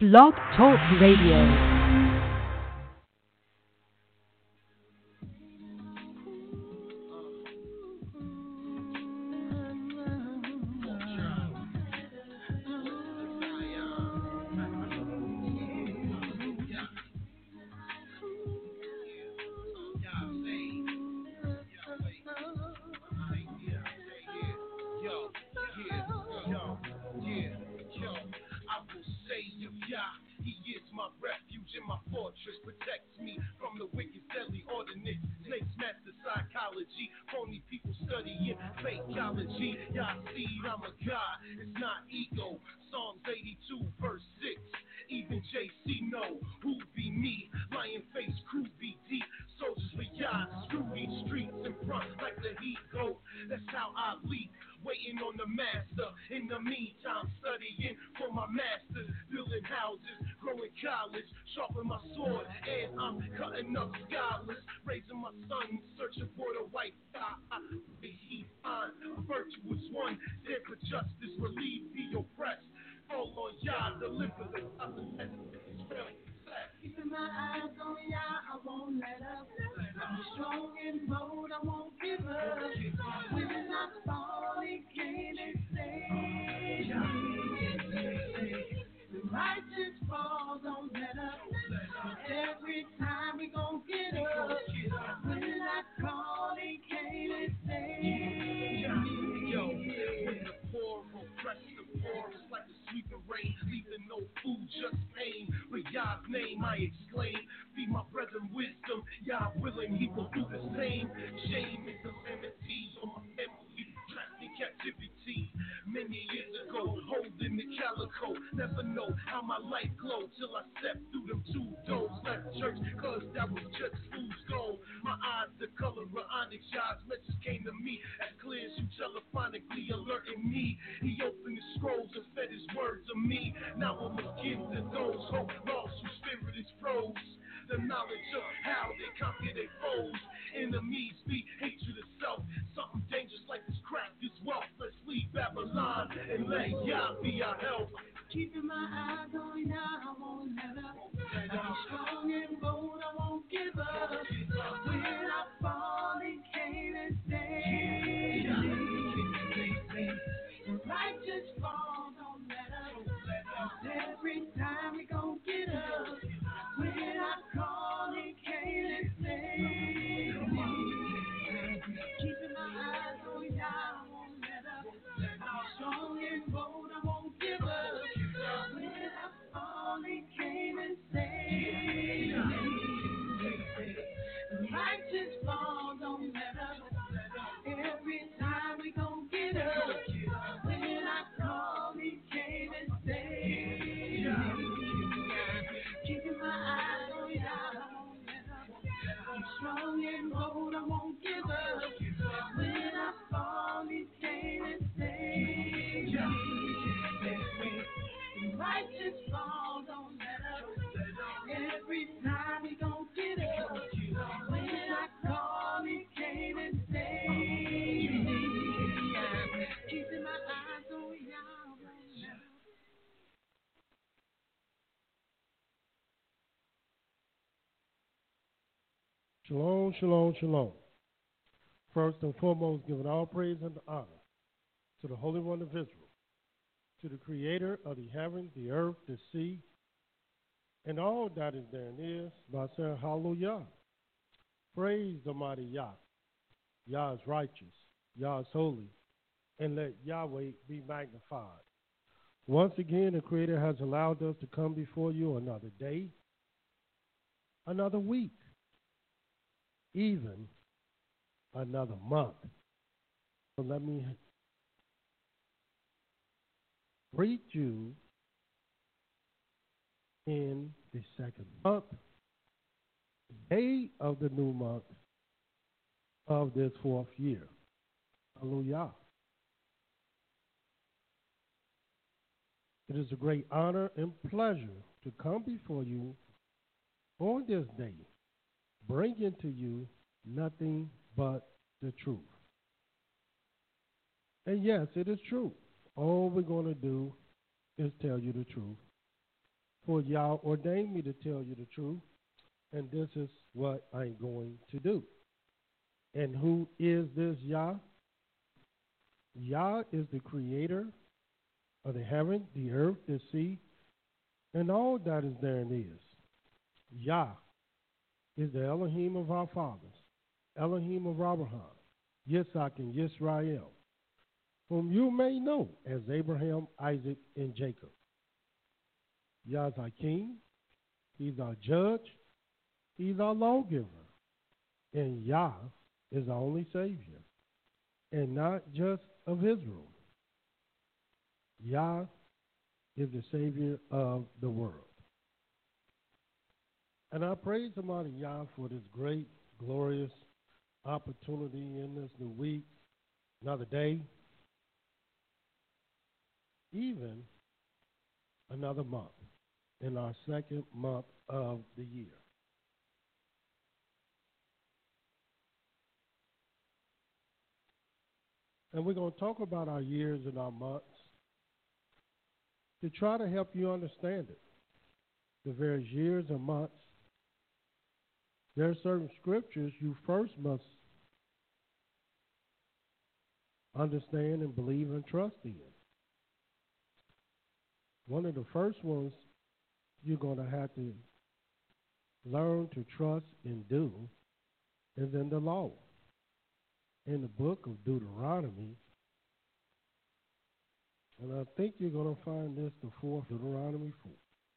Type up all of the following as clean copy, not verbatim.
Blog Talk Radio. Shalom, shalom, shalom. First and foremost, giving all praise and honor to the Holy One of Israel, to the Creator of the heavens, the earth, the sea, and all that is there and is, by saying hallelujah. Praise the mighty Yah. Yah is righteous, Yah is holy, and let Yahweh be magnified. Once again, the Creator has allowed us to come before you another day, another week, even another month. So let me greet you in the second month, day of the new month of this fourth year. Hallelujah. It is a great honor and pleasure to come before you on this day, bringing to you nothing but the truth. And yes, it is true. All we're going to do is tell you the truth For Yah ordained me to tell you the truth, and this is what I'm going to do. And who is this Yah? Yah is the creator of the heaven, the earth, the sea, and all that is therein is. Yah is the Elohim of our fathers, Elohim of Abraham, Yitzhak, and Yisrael, whom you may know as Abraham, Isaac, and Jacob. Yah is our king, he's our judge, he's our lawgiver, and Yah is our only Savior, and not just of Israel. Yah is the Savior of the world. And I praise Almighty Yah for this great, glorious opportunity in this new week, another day, even another month, in our second month of the year. And we're going to talk about our years and our months to try to help you understand it. The various years and months, there are certain scriptures you first must understand and believe and trust in. One of the first ones you're going to have to learn to trust and do is in the law. In the book of Deuteronomy, and I think you're going to find this the fourth, Deuteronomy 4.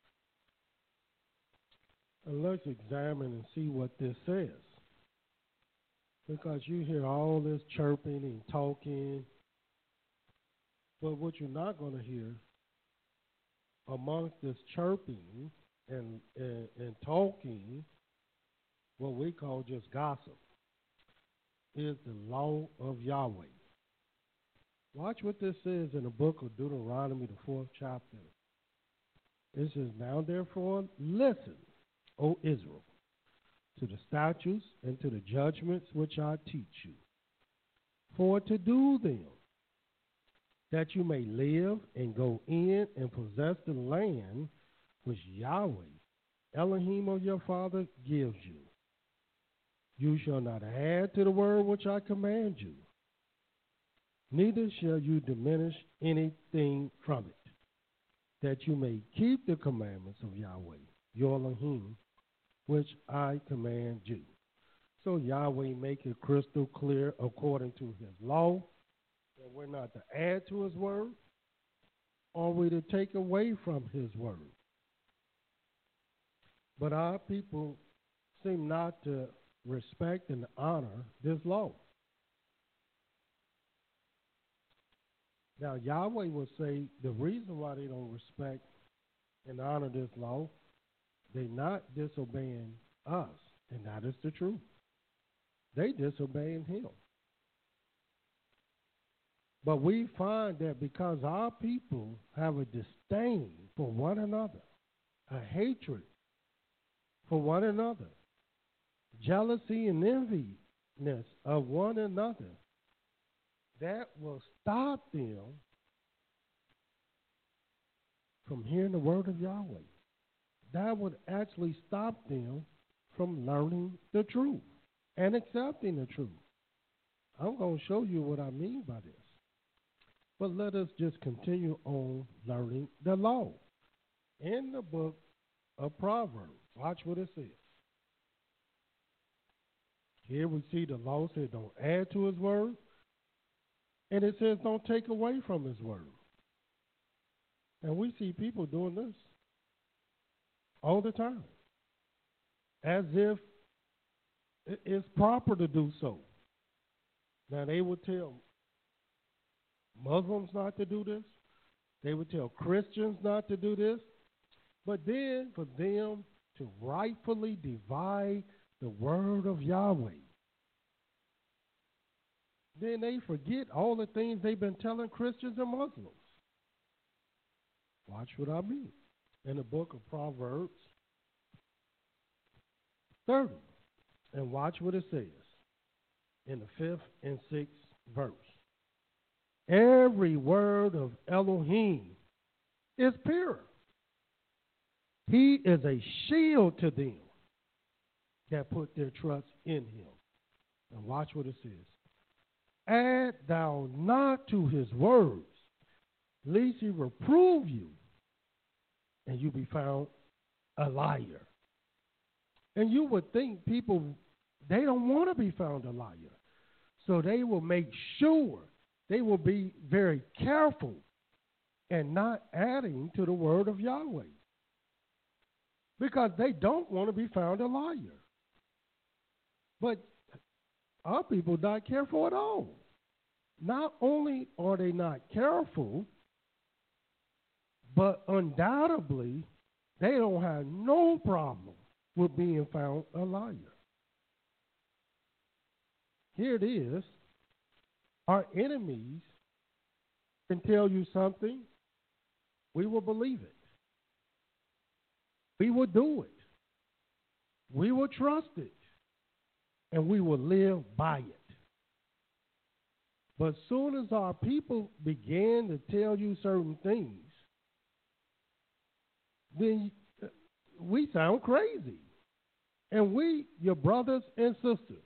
And let's examine and see what this says. Because you hear all this chirping and talking, but what you're not going to hear amongst this chirping and talking, what we call just gossip, is the law of Yahweh. Watch what this says in the book of Deuteronomy, the 4th chapter. It says, now therefore listen, O Israel, to the statutes and to the judgments which I teach you, for to do them, that you may live and go in and possess the land which Yahweh, Elohim of your father, gives you. You shall not add to the word which I command you, neither shall you diminish anything from it, that you may keep the commandments of Yahweh, your Elohim, which I command you. So Yahweh make it crystal clear according to his law that we're not to add to his word, or we to take away from his word. But our people seem not to respect and honor this law. Now, Yahweh will say the reason why they don't respect and honor this law, they're not disobeying us, and that is the truth. They disobeying him. But we find that because our people have a disdain for one another, a hatred for one another, jealousy and enviness of one another, that will stop them from hearing the word of Yahweh. That would actually stop them from learning the truth and accepting the truth. I'm going to show you what I mean by this. But let us just continue on learning the law. In the book of Proverbs, watch what it says. Here we see the law said don't add to his word, and it says don't take away from his word. And we see people doing this all the time, as if it's proper to do so. Now, they would tell Muslims not to do this. They would tell Christians not to do this. But then for them to rightfully divide the word of Yahweh, then they forget all the things they've been telling Christians and Muslims. Watch what I mean. In the book of Proverbs 30. And watch what it says in the 5th and 6th verse. Every word of Elohim is pure. He is a shield to them that put their trust in him. And watch what it says. Add thou not to his words, lest he reprove you, and you be found a liar. And you would think people, they don't want to be found a liar. So they will make sure, they will be very careful and not adding to the word of Yahweh. Because they don't want to be found a liar. But our people not careful at all. Not only are they not careful, but undoubtedly they don't have no problem with being found a liar. Here it is. Our enemies can tell you something, we will believe it. We will do it. We will trust it. And we will live by it. But soon as our people begin to tell you certain things, then we sound crazy. And we, your brothers and sisters,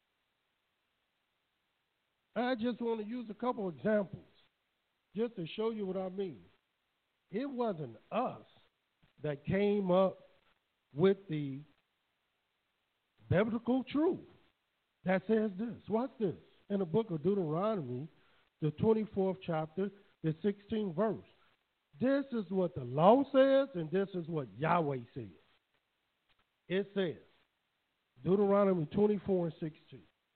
I just want to use a couple examples just to show you what I mean. It wasn't us that came up with the biblical truth that says this. Watch this. In the book of Deuteronomy, the 24th chapter, the 16th verse. This is what the law says, and this is what Yahweh says. It says, Deuteronomy 24 and 16.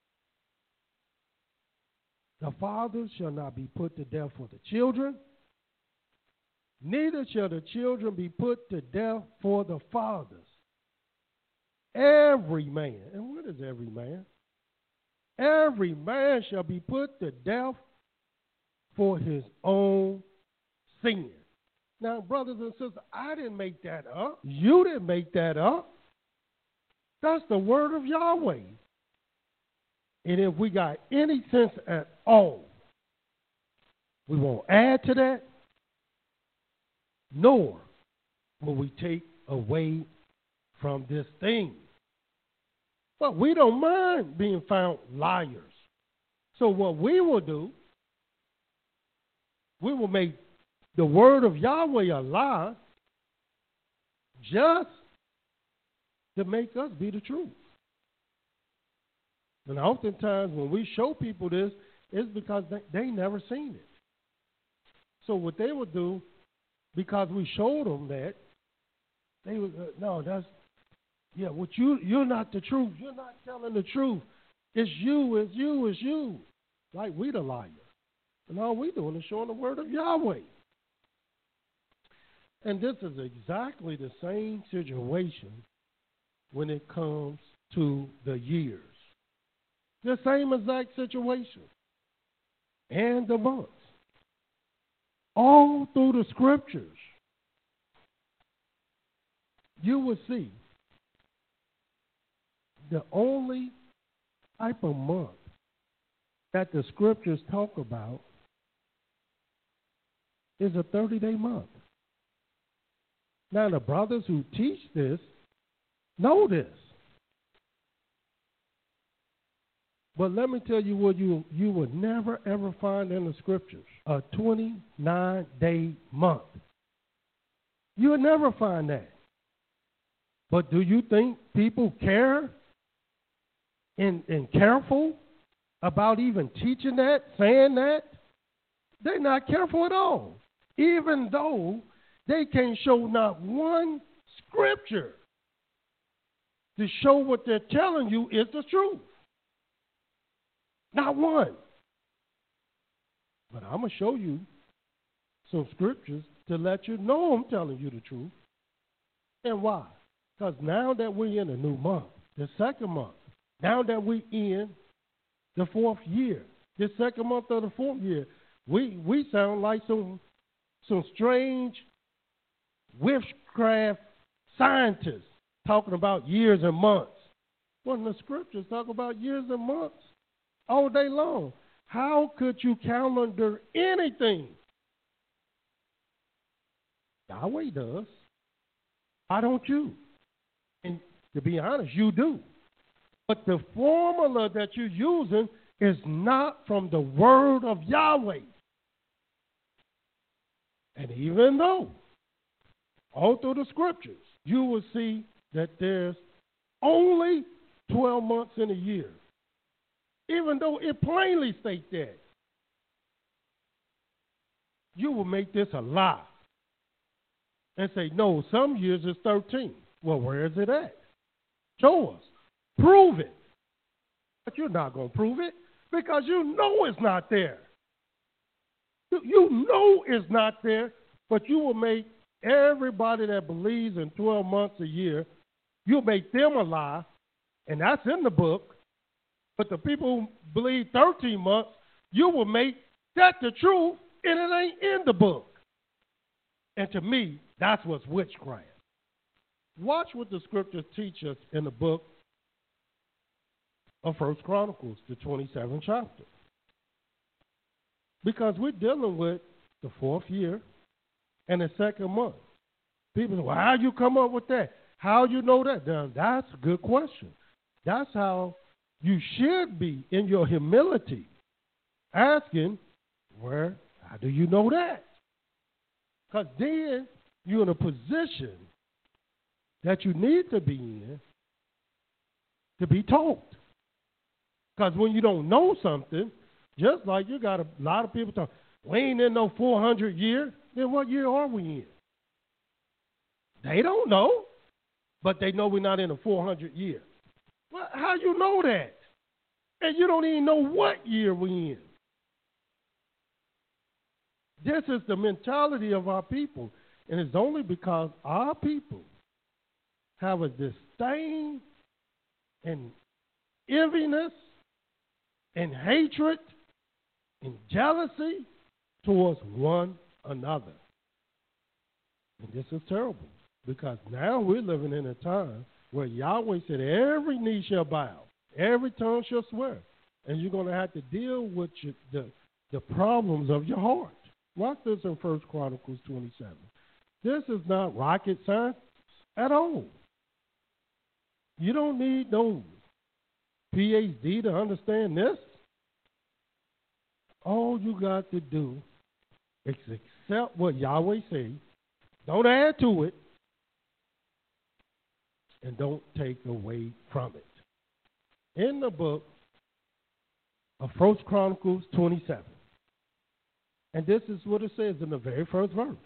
The fathers shall not be put to death for the children, neither shall the children be put to death for the fathers. Every man, and what is every man? Every man shall be put to death for his own sin. Now, brothers and sisters, I didn't make that up. You didn't make that up. That's the word of Yahweh. And if we got any sense at all, we won't add to that, nor will we take away from this thing. But we don't mind being found liars. So what we will do, we will make the word of Yahweh a lie just to make us be the truth. And oftentimes when we show people this, it's because they never seen it. So what they would do, because we showed them that, they would, no, that's, yeah, what you're not the truth. You're not telling the truth. It's you, it's you, it's you. Like we the liar. And all we doing is showing the word of Yahweh. And this is exactly the same situation when it comes to the years. The same exact situation. And the months. All through the scriptures, you will see the only type of month that the scriptures talk about is a 30-day month. Now, the brothers who teach this know this. But let me tell you what you would never, ever find in the scriptures, a 29-day month. You would never find that. But do you think people care and careful about even teaching that, saying that? They're not careful at all, even though they can't show not one scripture to show what they're telling you is the truth. Not one. But I'm going to show you some scriptures to let you know I'm telling you the truth. And why? Because now that we're in a new month, the second month, now that we're in the fourth year, the second month of the fourth year, we sound like some strange witchcraft scientists talking about years and months. When the scriptures talk about years and months all day long. How could you calendar anything? Yahweh does. Why don't you? And to be honest, you do. But the formula that you're using is not from the word of Yahweh. And even though, all through the scriptures, you will see that there's only 12 months in a year. Even though it plainly states that, you will make this a lie and say, no, some years it's 13. Well, where is it at? Show us. Prove it. But you're not going to prove it because you know it's not there. You know it's not there, but you will make everybody that believes in 12 months a year, you'll make them a lie, and that's in the book. But the people who believe 13 months, you will make that the truth, and it ain't in the book. And to me, that's what's witchcraft. Watch what the scriptures teach us in the book of 1 Chronicles, the 27th chapter. Because we're dealing with the 4th year and the 2nd month. People say, well, how you come up with that? How you know that? Now, that's a good question. That's how you should be in your humility, asking, how do you know that? Because then you're in a position that you need to be in to be taught. Because when you don't know something, just like you got a lot of people talking, we ain't in no 400 year, then what year are we in? They don't know, but they know we're not in a 400 year. Well, how you know that? And you don't even know what year we're in. This is the mentality of our people, and it's only because our people have a disdain and enviness and hatred and jealousy towards one another. And this is terrible because now we're living in a time where Yahweh said every knee shall bow, every tongue shall swear, and you're going to have to deal with the problems of your heart. Watch this in 1 Chronicles 27. This is not rocket science at all. You don't need no PhD to understand this. All you got to do is accept what Yahweh says. Don't add to it. And don't take away from it. In the book of 1 Chronicles 27. And this is what it says in the very first verse.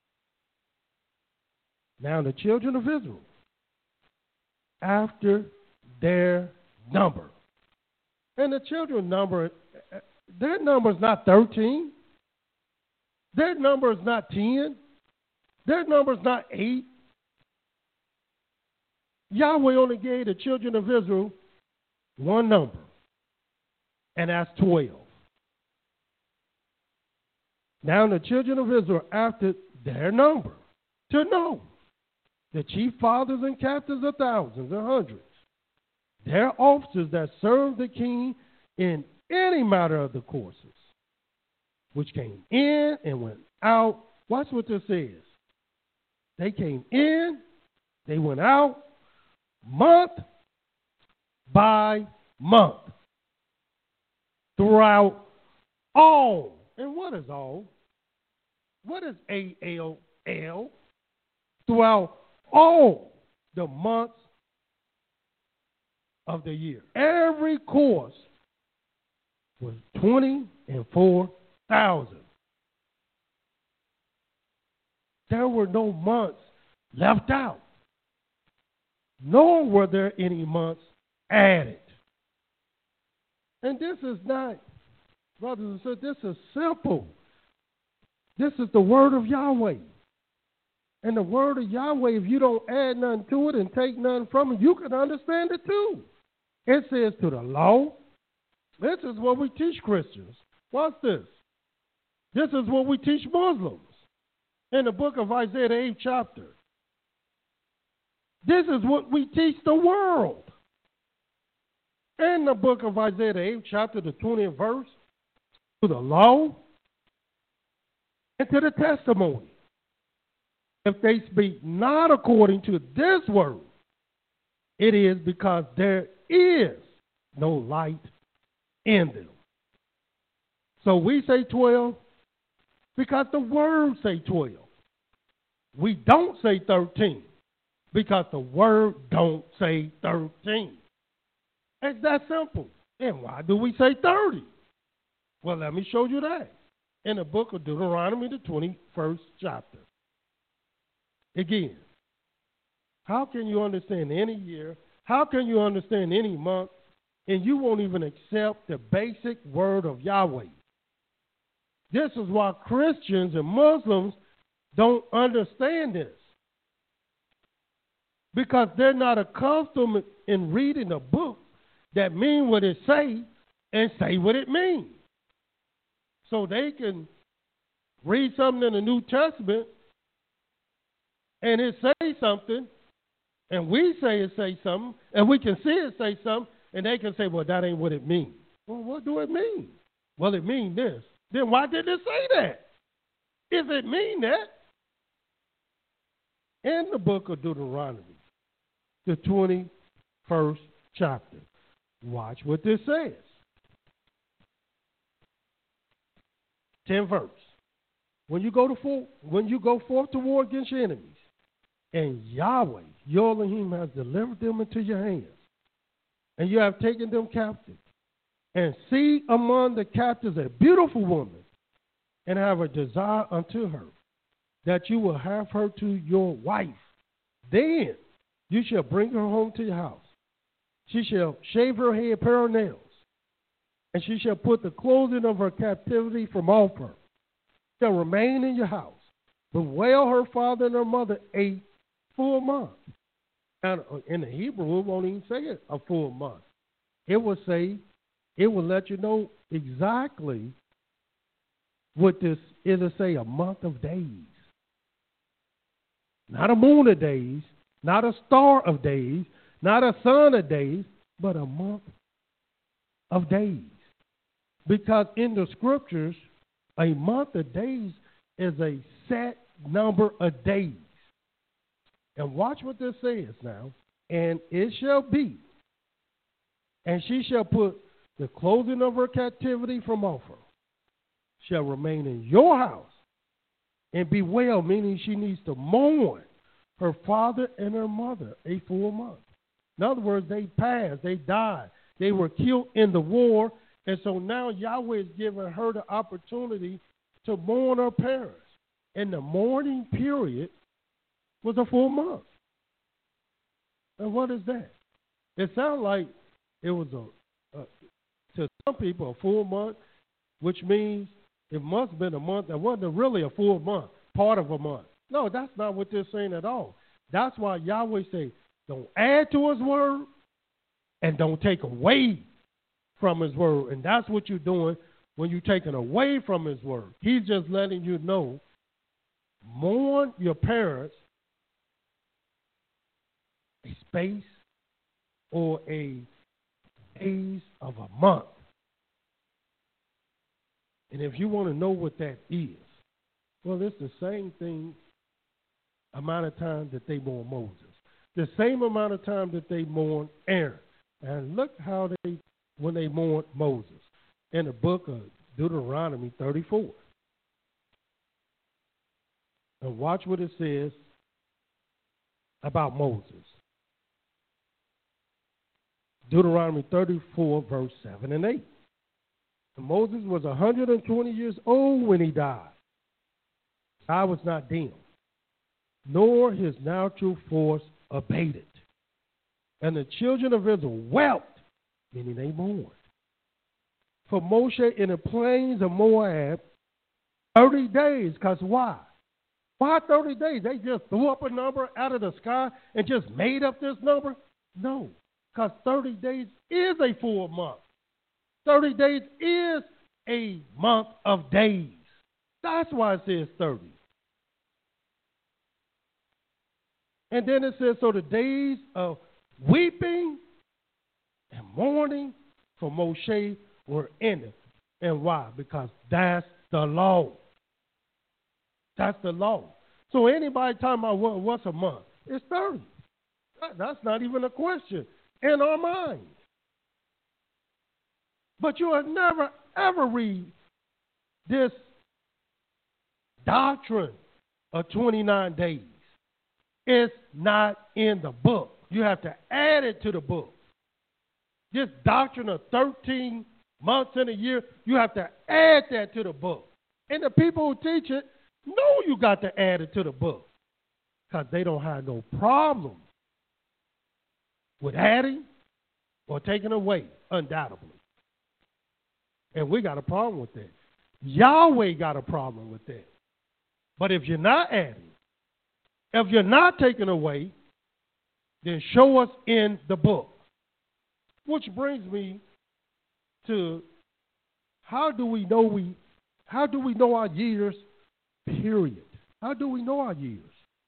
Now the children of Israel, after their number. And the children number, their number is not 13. Their number is not 10. Their number is not 8. Yahweh only gave the children of Israel one number, and that's 12. Now the children of Israel, after their number, to know the chief fathers and captains of thousands and hundreds, their officers that served the king in any matter of the courses, which came in and went out. Watch what this says. They came in, they went out, month by month, throughout all. And what is all? What is ALL? Throughout all the months of the year. Every course was 24,000. There were no months left out, nor were there any months added. And this is not, brothers and sisters, this is simple. This is the word of Yahweh. And the word of Yahweh, if you don't add nothing to it and take nothing from it, you can understand it too. It says to the law. This is what we teach Christians. Watch this. This is what we teach Muslims in the book of Isaiah, the 8th chapter. This is what we teach the world. In the book of Isaiah, the 8th chapter, the 20th verse, to the law and to the testimony. If they speak not according to this word, it is because there is no light in them. So we say 12 because the word say 12. We don't say 13 because the word don't say 13. It's that simple. And why do we say 30? Well, let me show you that. In the book of Deuteronomy, the 21st chapter. Again, how can you understand any year? How can you understand any month? And you won't even accept the basic word of Yahweh. This is why Christians and Muslims don't understand this. Because they're not accustomed in reading a book that mean what it say and say what it means. So they can read something in the New Testament and it say something, and we say it say something, and we can see it say something, and they can say, well, that ain't what it means. Well, what do it mean? Well, it means this. Then why did it say that? If it mean that, in the book of Deuteronomy, the 21st chapter, watch what this says. 10th verse. When you go forth to war against your enemies, and Yahweh, your Elohim, has delivered them into your hands, and you have taken them captive, and see among the captives a beautiful woman, and have a desire unto her, that you will have her to your wife. Then you shall bring her home to your house. She shall shave her head, pare her nails, and she shall put the clothing of her captivity from off her. Shall remain in your house, bewail her father and her mother a full month. And in the Hebrew, it won't even say it a full month. It will let you know exactly what this, it'll say a month of days. Not a moon of days, not a star of days, not a sun of days, but a month of days. Because in the scriptures, a month of days is a set number of days. And watch what this says now. And it shall be, and she shall put the clothing of her captivity from off her, shall remain in your house, and bewail, meaning she needs to mourn her father and her mother a full month. In other words, they passed, they died, they were killed in the war, and so now Yahweh is giving her the opportunity to mourn her parents. And the mourning period was a full month. And what is that? It sounds like it was to some people a full month, which means it must have been a month that wasn't really a full month, part of a month. No, that's not what they're saying at all. That's why Yahweh says, don't add to his word and don't take away from his word. And that's what you're doing when you're taking away from his word. He's just letting you know, mourn your parents a space or a days of a month. And if you want to know what that is, well, it's the same thing amount of time that they mourn Moses. The same amount of time that they mourn Aaron. And look how when they mourned Moses in the book of Deuteronomy 34. And watch what it says about Moses. Deuteronomy 34, verse 7 and 8. And Moses was 120 years old when he died. I was not dim, nor his natural force abated. And the children of Israel wept, meaning they mourned, for Moshe in the plains of Moab 30 days. Because why? Why 30 days? They just threw up a number out of the sky and just made up this number? No, because 30 days is a full month. 30 days is a month of days. That's why it says 30. And then it says, so the days of weeping and mourning for Moshe were ended. And why? Because that's the law. That's the law. So anybody talking about what's a month? It's 30. That's not even a question in our mind. But you will never, ever read this doctrine of 29 days. It's not in the book. You have to add it to the book. This doctrine of 13 months in a year, you have to add that to the book. And the people who teach it know you got to add it to the book because they don't have no problem with adding or taking away, undoubtedly. And we got a problem with that. Yahweh got a problem with that. But if you're not adding, if you're not taking away, then show us in the book. Which brings me to how do we know our years, period? How do we know our years?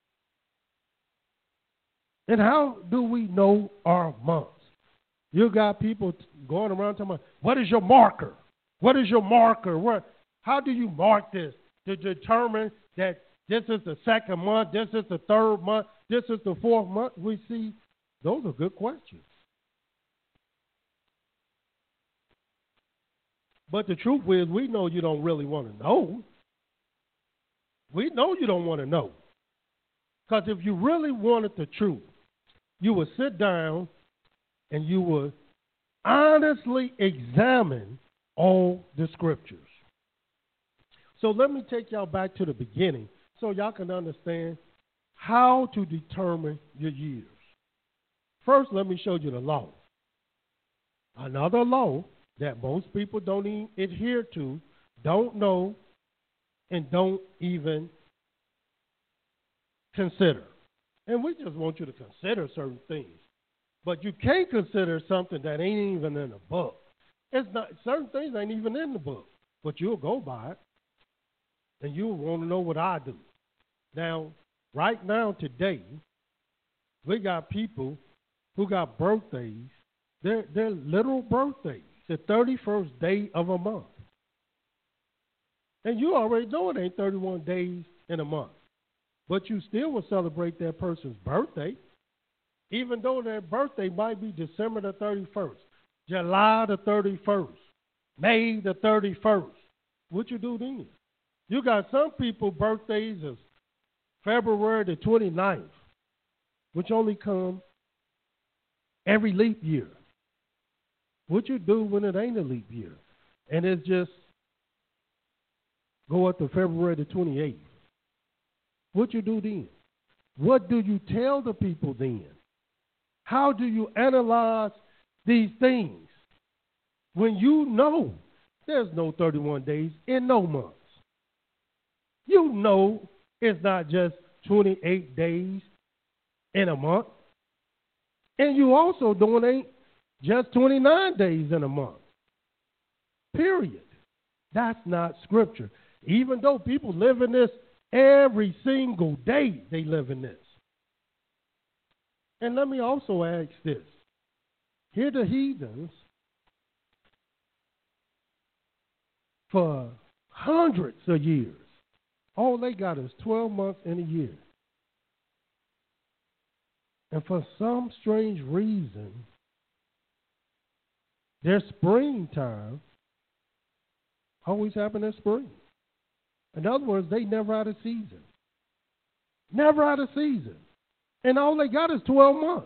And how do we know our months? You got people going around talking about, what is your marker? What is your marker? How do you mark this to determine that this is the second month, this is the third month, this is the fourth month? We see those are good questions. But the truth is, we know you don't really want to know. We know you don't want to know. Because if you really wanted the truth, you would sit down and you would honestly examine all the scriptures. So let me take y'all back to the beginning so y'all can understand how to determine your years. First, let me show you the law. Another law that most people don't even adhere to, don't know, and don't even consider. And we just want you to consider certain things. But you can't consider something that ain't even in the book. It's not, certain things ain't even in the book, but you'll go by it, and you'll want to know what I do. Now, right now, today, we got people who got birthdays. They're literal birthdays, the 31st day of a month. And you already know it ain't 31 days in a month. But you still will celebrate that person's birthday, even though their birthday might be December the 31st, July the 31st, May the 31st. What you do then? You got some people birthdays of February the 29th, which only come every leap year. What you do when it ain't a leap year? And it's just go up to February the 28th. What you do then? What do you tell the people then? How do you analyze these things when you know there's no 31 days in no months? You know it's not just 28 days in a month. And you also know it ain't just 29 days in a month. Period. That's not scripture. Even though people live in this every single day, they live in this. And let me also ask this. Here the heathens, for hundreds of years, all they got is 12 months in a year. And for some strange reason, their springtime always happen in spring. In other words, they never out of season. Never out of season. And all they got is 12 months.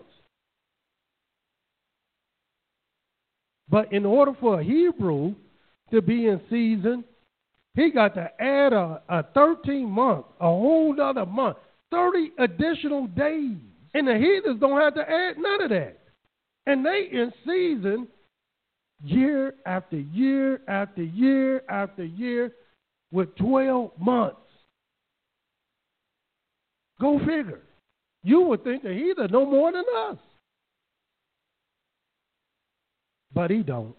But in order for a Hebrew to be in season, he got to add a 13 month, a whole nother month, 30 additional days. And the heathens don't have to add none of that. And they in season year after year after year after year with 12 months. Go figure. You would think that heathen know more than us. But he don't.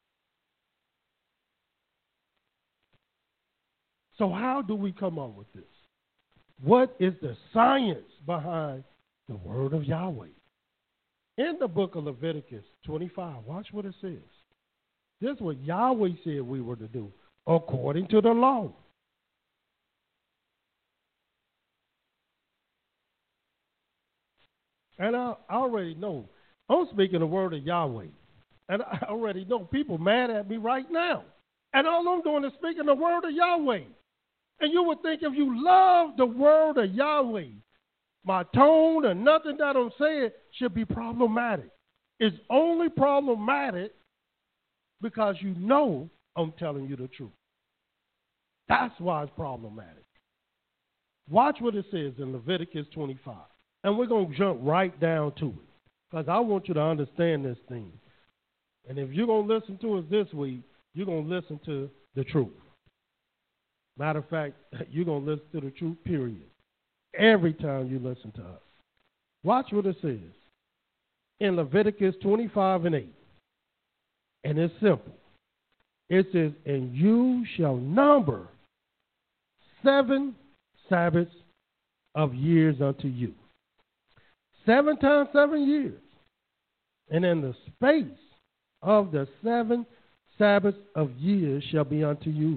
So how do we come up with this? What is the science behind the word of Yahweh? In the book of Leviticus 25, watch what it says. This is what Yahweh said we were to do according to the law. And I already know. I'm speaking the word of Yahweh. And I already know people mad at me right now. And all I'm doing is speaking the word of Yahweh. And you would think if you love the word of Yahweh, my tone and nothing that I'm saying should be problematic. It's only problematic because you know I'm telling you the truth. That's why it's problematic. Watch what it says in Leviticus 25. And we're going to jump right down to it because I want you to understand this thing. And if you're going to listen to us this week, you're going to listen to the truth. Matter of fact, you're going to listen to the truth, period. Every time you listen to us. Watch what it says in Leviticus 25 and 8. And it's simple. It says, and you shall number 7 Sabbaths of years unto you. 7 times 7 years. And in the space of the 7 Sabbaths of years shall be unto you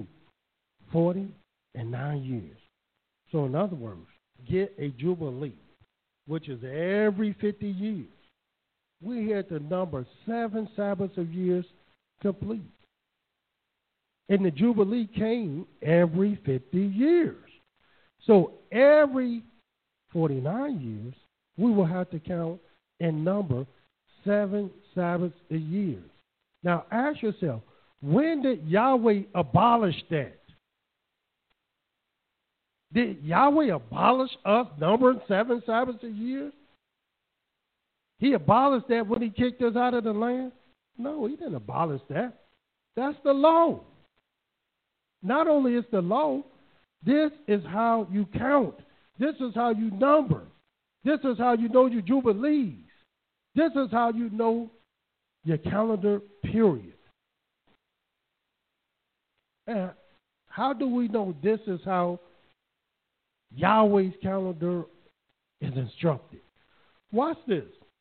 49 years. So in other words, get a jubilee, which is every 50 years. We had to number 7 Sabbaths of years complete. And the jubilee came every 50 years. So every 49 years, we will have to count and number 7 Sabbaths a year. Now ask yourself, when did Yahweh abolish that? Did Yahweh abolish us numbering 7 Sabbaths a year? He abolished that when he kicked us out of the land? No, he didn't abolish that. That's the law. Not only is the law, this is how you count. This is how you number. This is how you know your jubilees. This is how you know your calendar, period. And how do we know this is how Yahweh's calendar is instructed? Watch this.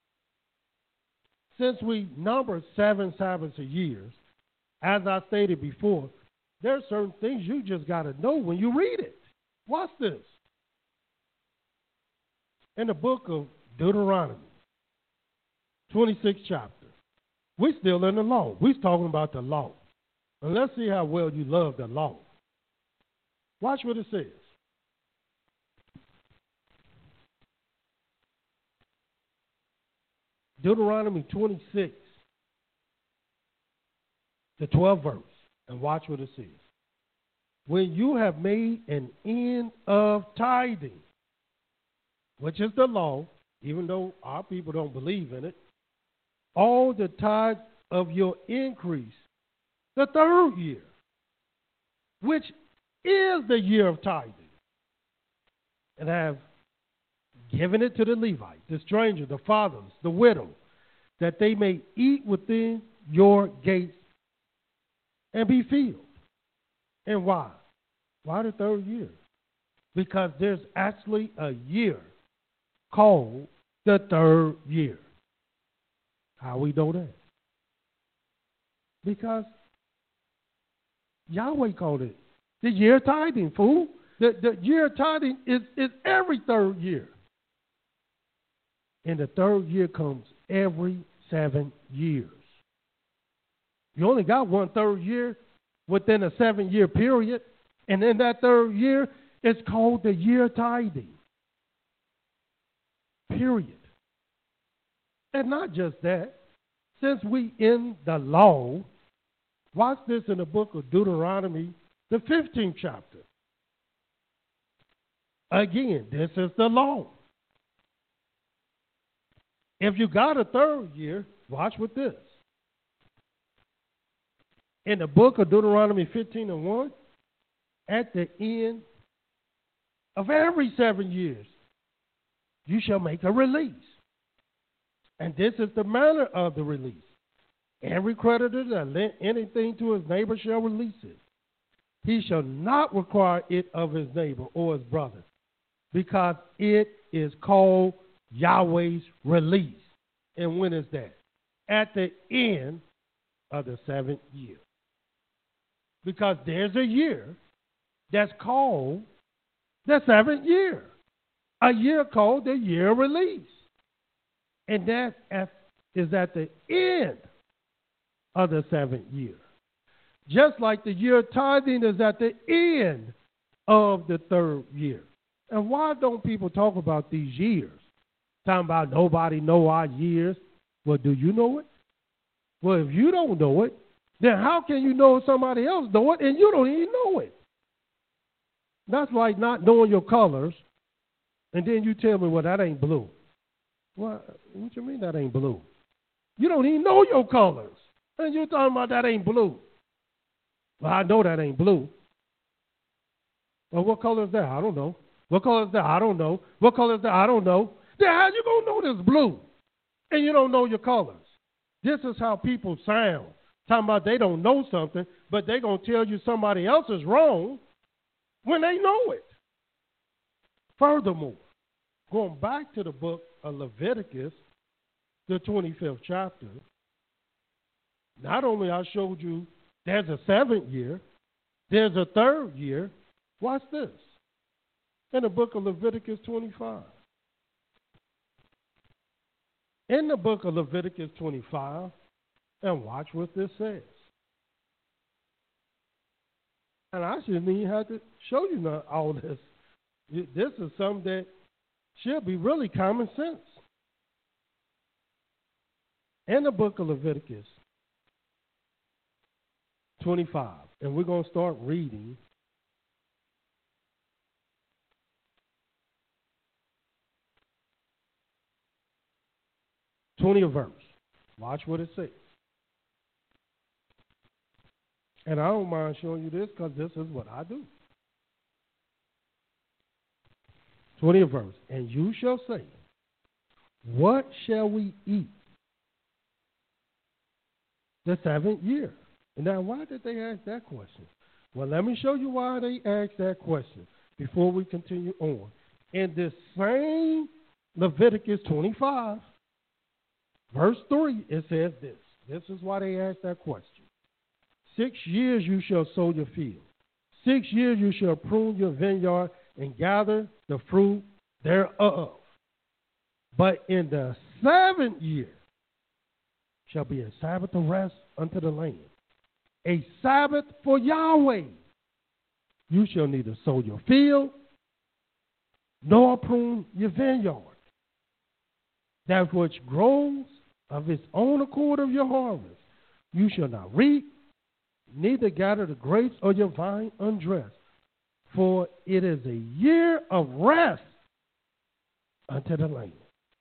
Since we number 7 Sabbaths a year, as I stated before, there are certain things you just got to know when you read it. Watch this. In the book of Deuteronomy, 26th chapter, we're still in the law. We're talking about the law. And let's see how well you love the law. Watch what it says. Deuteronomy 26, the 12th verse, and watch what it says. When you have made an end of tithing, which is the law, even though our people don't believe in it, all the tithe of your increase, the 3rd year, which is the year of tithing, and have given it to the Levites, the stranger, the fathers, the widow, that they may eat within your gates and be filled. And why? Why the 3rd year? Because there's actually a year called the 3rd year. How we know that? Because Yahweh called it the year of tithing, fool. The year of tithing is every 3rd year. And the 3rd year comes every 7 years. You only got 1/3 year within a 7-year period. And in that 3rd year, it's called the year of tithing. Period. And not just that. Since we in the law, watch this in the book of Deuteronomy, the 15th chapter. Again, this is the law. If you got a 3rd year, watch with this. In the book of Deuteronomy 15 and 1, at the end of every 7 years, you shall make a release. And this is the manner of the release. Every creditor that lent anything to his neighbor shall release it. He shall not require it of his neighbor or his brother, because it is called Yahweh's release. And when is that? At the end of the 7th year. Because there's a year that's called the 7th year. A year called the year of release. And is at the end of the 7th year. Just like the year of tithing is at the end of the 3rd year. And why don't people talk about these years? Talking about nobody know our years. Well, do you know it? Well, if you don't know it, then how can you know somebody else know it and you don't even know it? That's like not knowing your colors, and then you tell me, well, that ain't blue. Well, what you mean that ain't blue? You don't even know your colors, and you're talking about that ain't blue. Well, I know that ain't blue. Well, what color is that? I don't know. What color is that? I don't know. What color is that? I don't know. Then how you going to know this blue, and you don't know your colors? This is how people sound. Talking about they don't know something, but they're going to tell you somebody else is wrong when they know it. Furthermore, going back to the book of Leviticus, the 25th chapter, not only I showed you there's a 7th year, there's a 3rd year. Watch this. In the book of Leviticus 25. In the book of Leviticus 25, and watch what this says. And I shouldn't even have to show you all this. This is something that should be really common sense. In the book of Leviticus 25, and we're going to start reading the 20th verse. Watch what it says. And I don't mind showing you this because this is what I do. 20th verse. And you shall say, what shall we eat the 7th year? And now, why did they ask that question? Well, let me show you why they asked that question before we continue on. In this same Leviticus 25, verse 3, it says this. This is why they asked that question. 6 years you shall sow your field. 6 years you shall prune your vineyard and gather the fruit thereof. But in the 7th year shall be a Sabbath of rest unto the land, a Sabbath for Yahweh. You shall neither sow your field nor prune your vineyard. That which grows of its own accord of your harvest, you shall not reap, neither gather the grapes of your vine undressed. For it is a year of rest unto the land.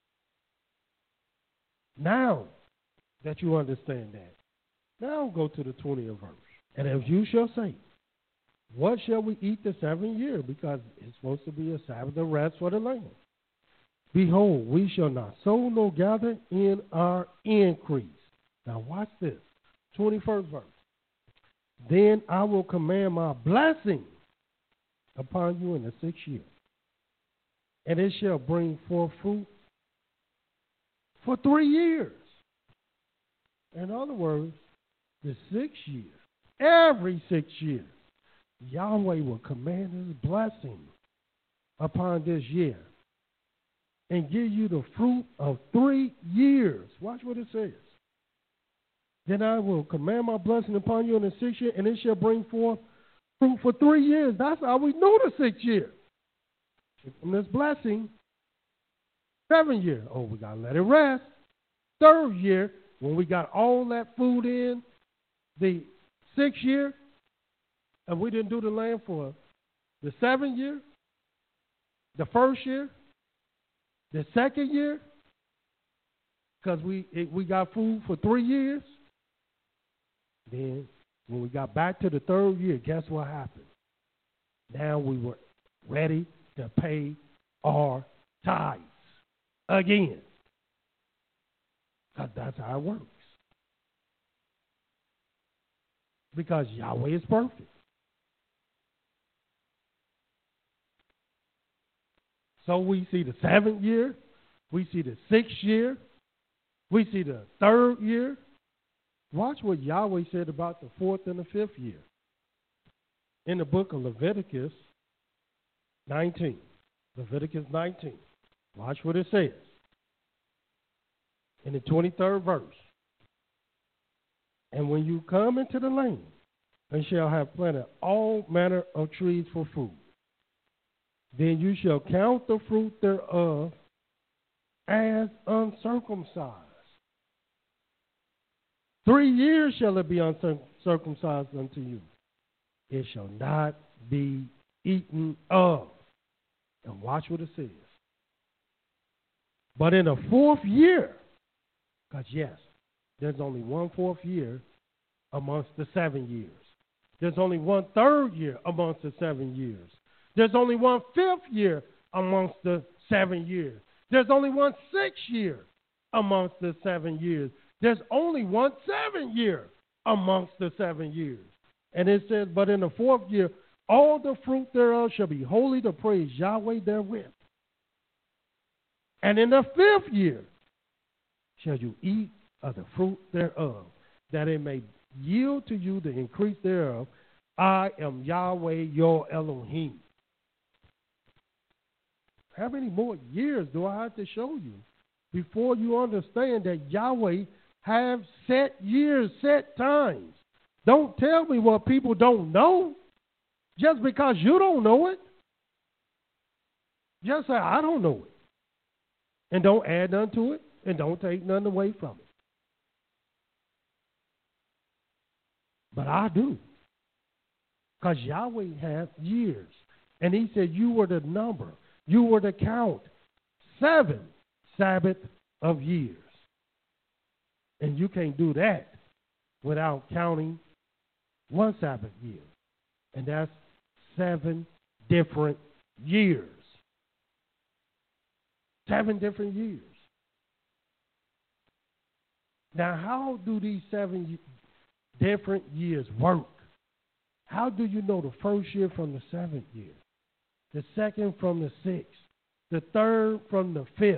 Now that you understand that, now go to the 20th verse. And if you shall say, what shall we eat the 7th year? Because it's supposed to be a Sabbath of rest for the land. Behold, we shall not sow nor gather in our increase. Now watch this. 21st verse. Then I will command my blessing upon you in the 6th year, and it shall bring forth fruit for 3 years. In other words, the 6th year, every 6 years, Yahweh will command his blessing upon this year and give you the fruit of 3 years. Watch what it says. Then I will command my blessing upon you in the 6th year, and it shall bring forth fruit for 3 years. That's how we know the 6th year. From this blessing, 7th year, oh, we got to let it rest. 3rd year, when we got all that food in, the 6th year, and we didn't do the land for the 7th year, the 1st year, the 2nd year, because we got food for 3 years. Then, when we got back to the 3rd year, guess what happened? Now we were ready to pay our tithes again. Because that's how it works. Because Yahweh is perfect. So we see the 7th year, we see the 6th year, we see the 3rd year. Watch what Yahweh said about the 4th and the 5th year. In the book of Leviticus 19. Leviticus 19. Watch what it says. in the 23rd verse. And when you come into the land, and shall have planted all manner of trees for food, then you shall count the fruit thereof as uncircumcised. 3 years shall it be uncircumcised unto you. It shall not be eaten of. And watch what it says. But in the 4th year, because yes, there's only 1/4 year amongst the 7 years. There's only 1/3 year amongst the 7 years. There's only 1/5 year amongst the 7 years. There's only 1/6 year amongst the 7 years. There's only 1/7 year amongst the 7 years. And it says, but in the 4th year, all the fruit thereof shall be holy to praise Yahweh therewith. And in the 5th year shall you eat of the fruit thereof, that it may yield to you the increase thereof. I am Yahweh your Elohim. How many more years do I have to show you before you understand that Yahweh have set years, set times? Don't tell me what people don't know just because you don't know it. Just say, I don't know it. And don't add none to it, and don't take none away from it. But I do. Because Yahweh has years. And he said you were the number. You were to count 7 Sabbath of years. And you can't do that without counting 1 Sabbath year. And that's 7 different years. 7 different years. Now, how do these 7 different years work? How do you know the first year from the 7th year, the second from the 6th, the third from the 5th?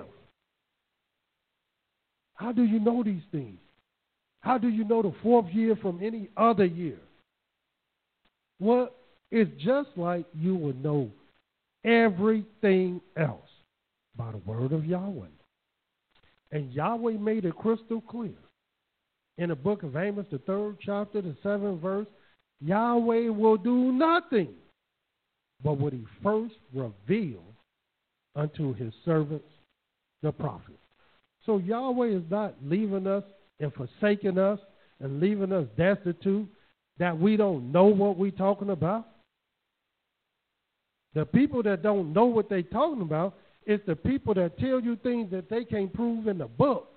How do you know these things? How do you know the 4th year from any other year? Well, it's just like you would know everything else by the word of Yahweh. And Yahweh made it crystal clear. In the book of Amos, the 3rd chapter, the 7th verse, Yahweh will do nothing but what he first revealed unto his servants, the prophets. So Yahweh is not leaving us and forsaking us and leaving us destitute that we don't know what we're talking about. The people that don't know what they're talking about is the people that tell you things that they can't prove in the book.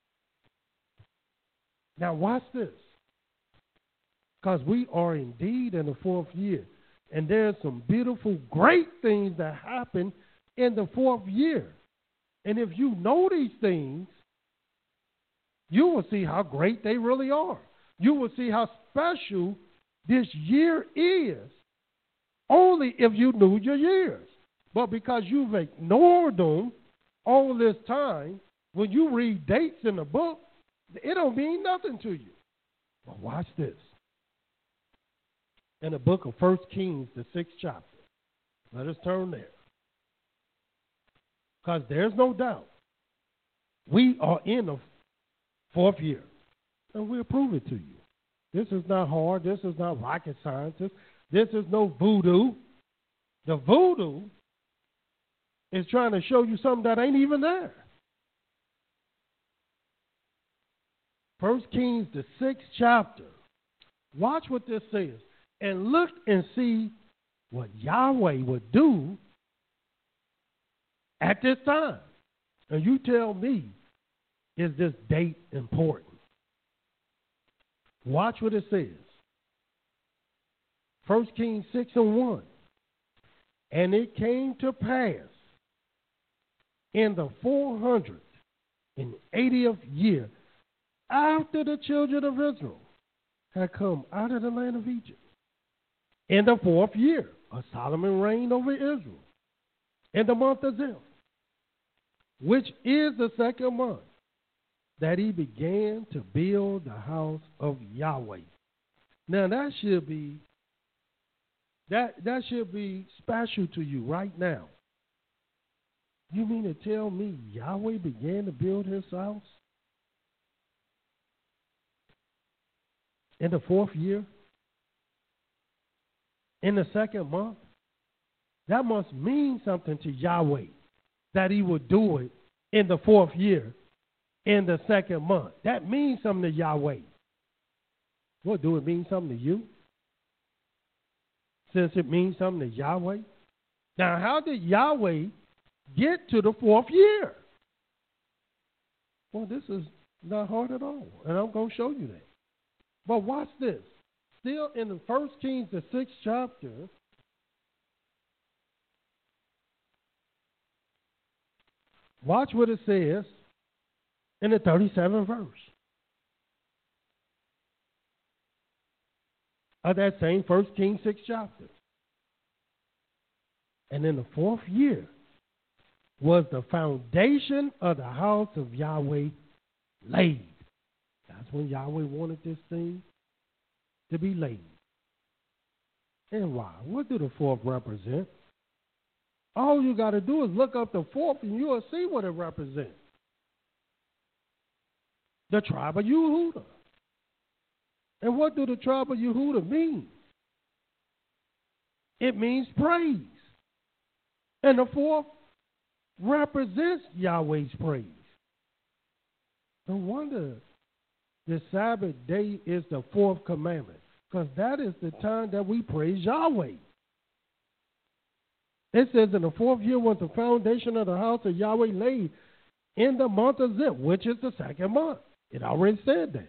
Now watch this. Because we are indeed in the 4th year. And there's some beautiful, great things that happen in the 4th year. And if you know these things, you will see how great they really are. You will see how special this year is only if you knew your years. But because you've ignored them all this time, when you read dates in the book, it don't mean nothing to you. But watch this. In the book of 1 Kings, the 6th chapter. Let us turn there. Because there's no doubt we are in the 4th year. And we'll prove it to you. This is not hard. This is not rocket science. This is no voodoo. The voodoo is trying to show you something that ain't even there. 1 Kings, the 6th chapter. Watch what this says. And look and see what Yahweh would do at this time. And you tell me, is this date important? Watch what it says. 1 Kings 6:1. And it came to pass in the 480th year after the children of Israel had come out of the land of Egypt, in the 4th year of Solomon reigned over Israel, in the month of Ziph, which is the 2nd month, that he began to build the house of Yahweh. Now that should be special to you right now. You mean to tell me Yahweh began to build his house in the 4th year, in the 2nd month, that must mean something to Yahweh that he would do it in the 4th year, in the 2nd month. That means something to Yahweh. What, do it mean something to you? Since it means something to Yahweh? Now, how did Yahweh get to the 4th year? Well, this is not hard at all, and I'm going to show you that. But watch this. Still in the 1 Kings, the 6th chapter, watch what it says in the 37th verse of that same 1 Kings 6th chapter. And in the 4th year was the foundation of the house of Yahweh laid. That's when Yahweh wanted this thing to be laid. And why? What do the 4th represent? All you got to do is look up the 4th and you'll see what it represents. The tribe of Yehuda. And what do the tribe of Yehuda mean? It means praise. And the 4th represents Yahweh's praise. No wonder the Sabbath day is the 4th commandment, because that is the time that we praise Yahweh. It says in the 4th year was the foundation of the house of Yahweh laid in the month of Zip, which is the 2nd month. It already said that.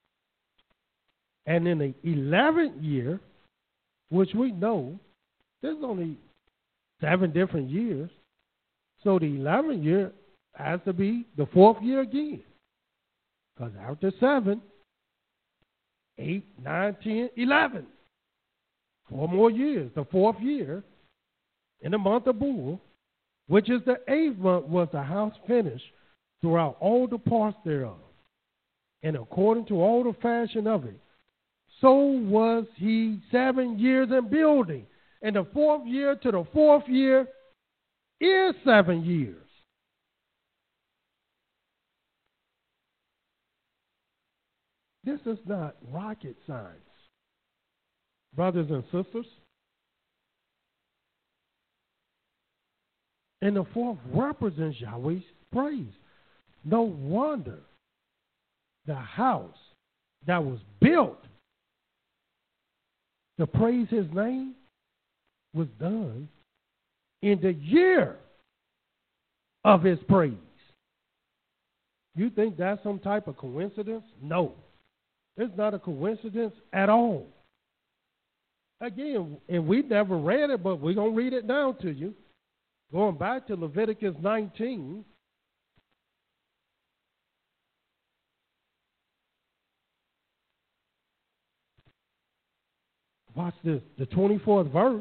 And in the 11th year, which we know, there's only 7 different years. So the 11th year has to be the 4th year again. Because after 7, 8, 9, 10, 11. 4 more years. The 4th year, in the month of Bul, which is the 8th month, was the house finished throughout all the parts thereof, and according to all the fashion of it. So was he 7 years in building. And the 4th year to the 4th year is 7 years. This is not rocket science, brothers and sisters. And the 4th represents Yahweh's praise. No wonder the house that was built to praise his name was done in the year of his praise. You think that's some type of coincidence? No. It's not a coincidence at all. Again, and we never read it, but we're going to read it now to you. Going back to Leviticus 19. Watch this. The 24th verse.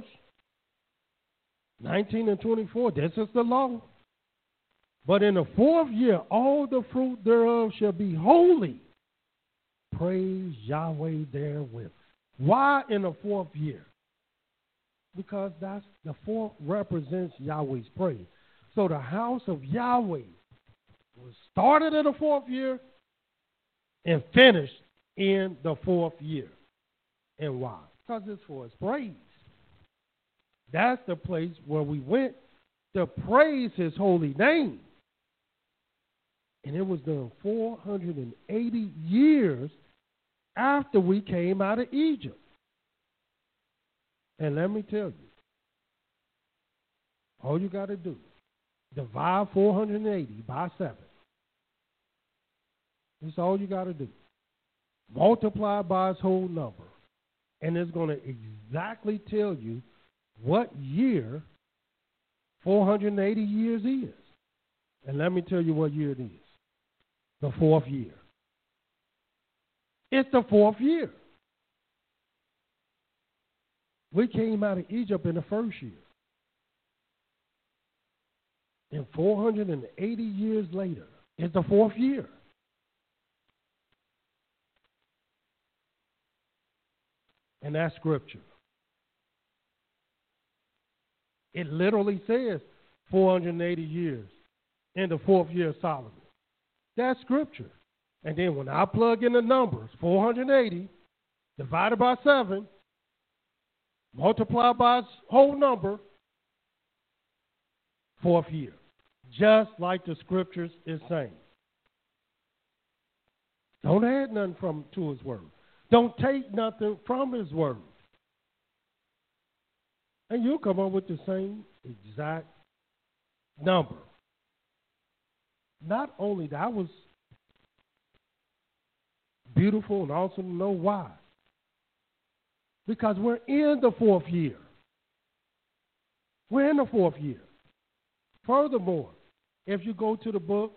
19 and 24. This is the law. But in the 4th year, all the fruit thereof shall be holy. Praise Yahweh therewith. Why in the 4th year? Because that's the 4th represents Yahweh's praise. So the house of Yahweh was started in the 4th year and finished in the 4th year. And why? Because it's for his praise. That's the place where we went to praise his holy name. And it was done 480 years after we came out of Egypt. And let me tell you, all you got to do, divide 480 by 7. That's all you got to do. Multiply by its whole number. And it's going to exactly tell you what year 480 years is. And let me tell you what year it is. The 4th year. It's the 4th year. We came out of Egypt in the 1st year. And 480 years later, it's the 4th year. And that's scripture. It literally says 480 years in the 4th year of Solomon. That's scripture. And then when I plug in the numbers, 480 divided by 7, multiplied by its whole number, 4th year. Just like the scriptures is saying. Don't add nothing to his word. Don't take nothing from his word. And you'll come up with the same exact number. Not only that was beautiful and awesome to know why. Because we're in the 4th year. We're in the 4th year. Furthermore, if you go to the book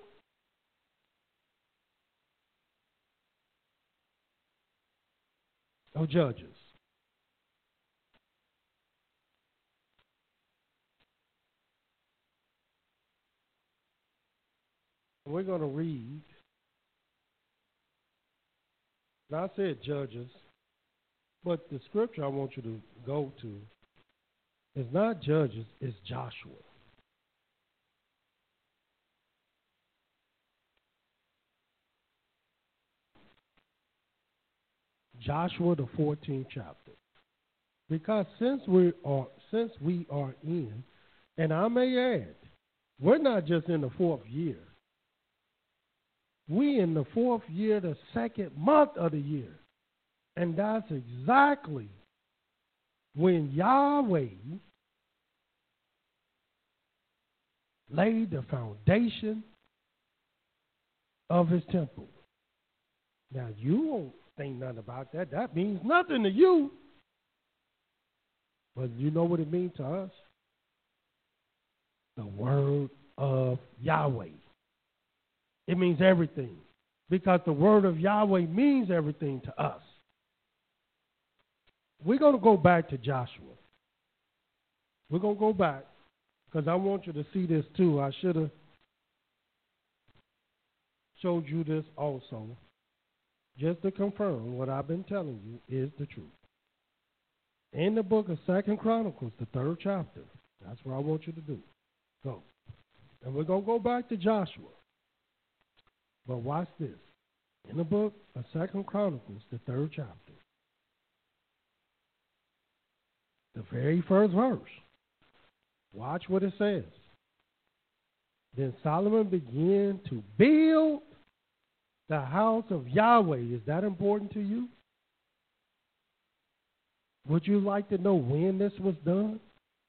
of Judges, we're going to read, and I said Judges, but the scripture I want you to go to is not Judges, it's Joshua. Joshua, the 14th chapter. Because since we are in, and I may add, we're not just in the 4th year. We in the 4th year, the 2nd month of the year. And that's exactly when Yahweh laid the foundation of his temple. Now, you won't think nothing about that. That means nothing to you. But you know what it means to us? The word of Yahweh. It means everything. Because the word of Yahweh means everything to us. We're going to go back to Joshua. We're going to go back because I want you to see this too. I should have showed you this also, just to confirm what I've been telling you is the truth. In the book of 2nd Chronicles, the 3rd chapter, that's what I want you to do. Go. And we're going to go back to Joshua. But watch this. In the book of 2nd Chronicles, the 3rd chapter, the very first verse, watch what it says. Then Solomon began to build the house of Yahweh. Is that important to you? Would you like to know when this was done?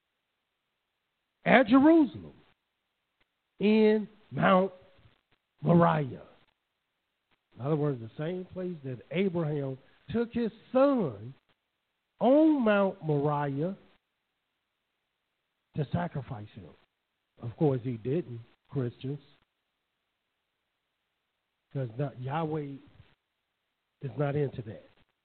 At Jerusalem, in Mount Moriah. In other words, the same place that Abraham took his son on Mount Moriah to sacrifice him. Of course, he didn't, Christians, because Yahweh is not into that.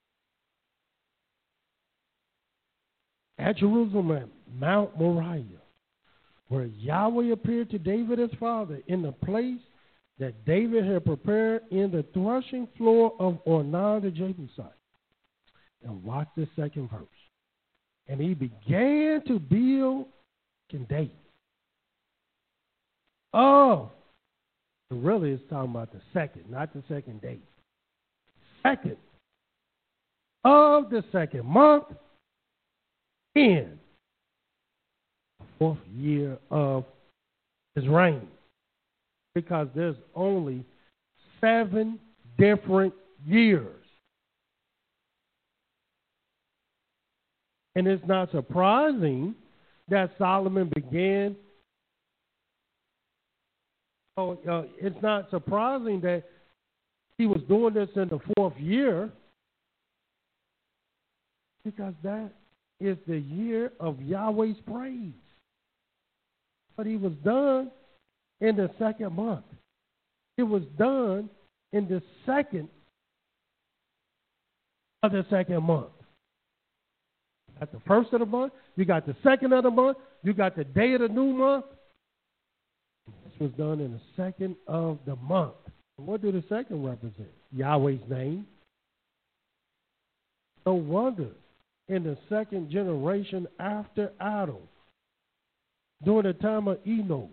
At Jerusalem, at Mount Moriah, where Yahweh appeared to David his father in the place that David had prepared in the threshing floor of Ornan the Jebusite. And watch this second verse. And he began to build King David. Oh, really it's talking about the second, not the second day. Second of the 2nd month in the 4th year of his reign. Because there's only 7 different years. And it's not surprising that Solomon began. It's not surprising that he was doing this in the 4th year, because that is the year of Yahweh's praise. But he was done in the 2nd month. It was done in the 2nd of the 2nd month. At the 1st of the month, you got the 2nd of the month, you got the day of the new month. This was done in the 2nd of the month. And what do the 2nd represent? Yahweh's name. No wonder in the 2nd generation after Adam, during the time of Enos,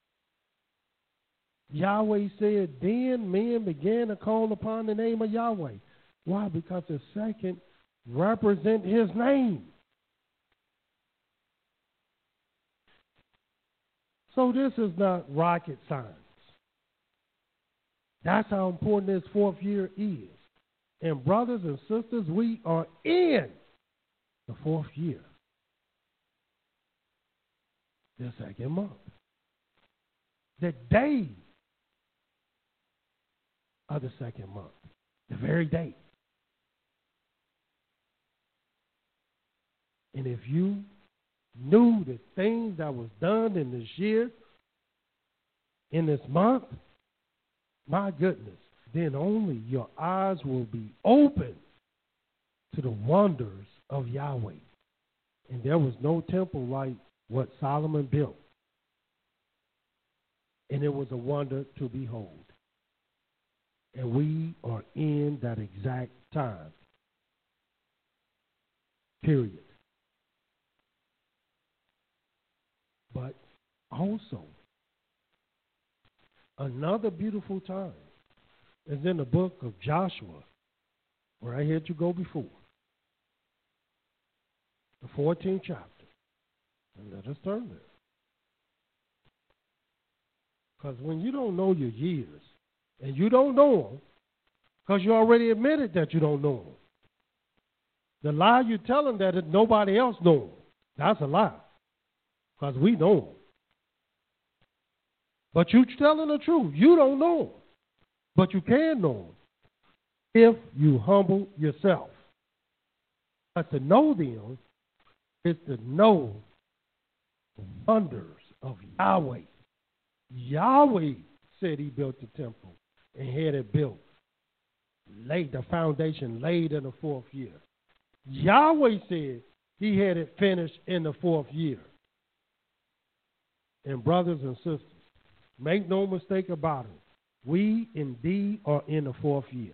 Yahweh said, then men began to call upon the name of Yahweh. Why? Because the 2nd represent his name. So this is not rocket science. That's how important this fourth year is. And brothers and sisters, we are in the fourth year, the second month. The day of the second month, the very day. And if you knew the things that was done in this year, in this month, my goodness, then only your eyes will be open to the wonders of Yahweh. And there was no temple like what Solomon built. And it was a wonder to behold. And we are in that exact time. Period. But also, another beautiful time is in the book of Joshua, where I had you go before. The 14th chapter. And let us turn there. Because when you don't know your years, and you don't know them, because you already admitted that you don't know them. The lie you're telling that nobody else knows them. That's a lie. Because we know them. But you're telling the truth. You don't know them. But you can know them if you humble yourself. But to know them is to know the wonders of Yahweh. Yahweh said he built the temple and had it built, laid the foundation laid in the fourth year. Yahweh said he had it finished in the fourth year. And brothers and sisters, make no mistake about it. We indeed are in the fourth year.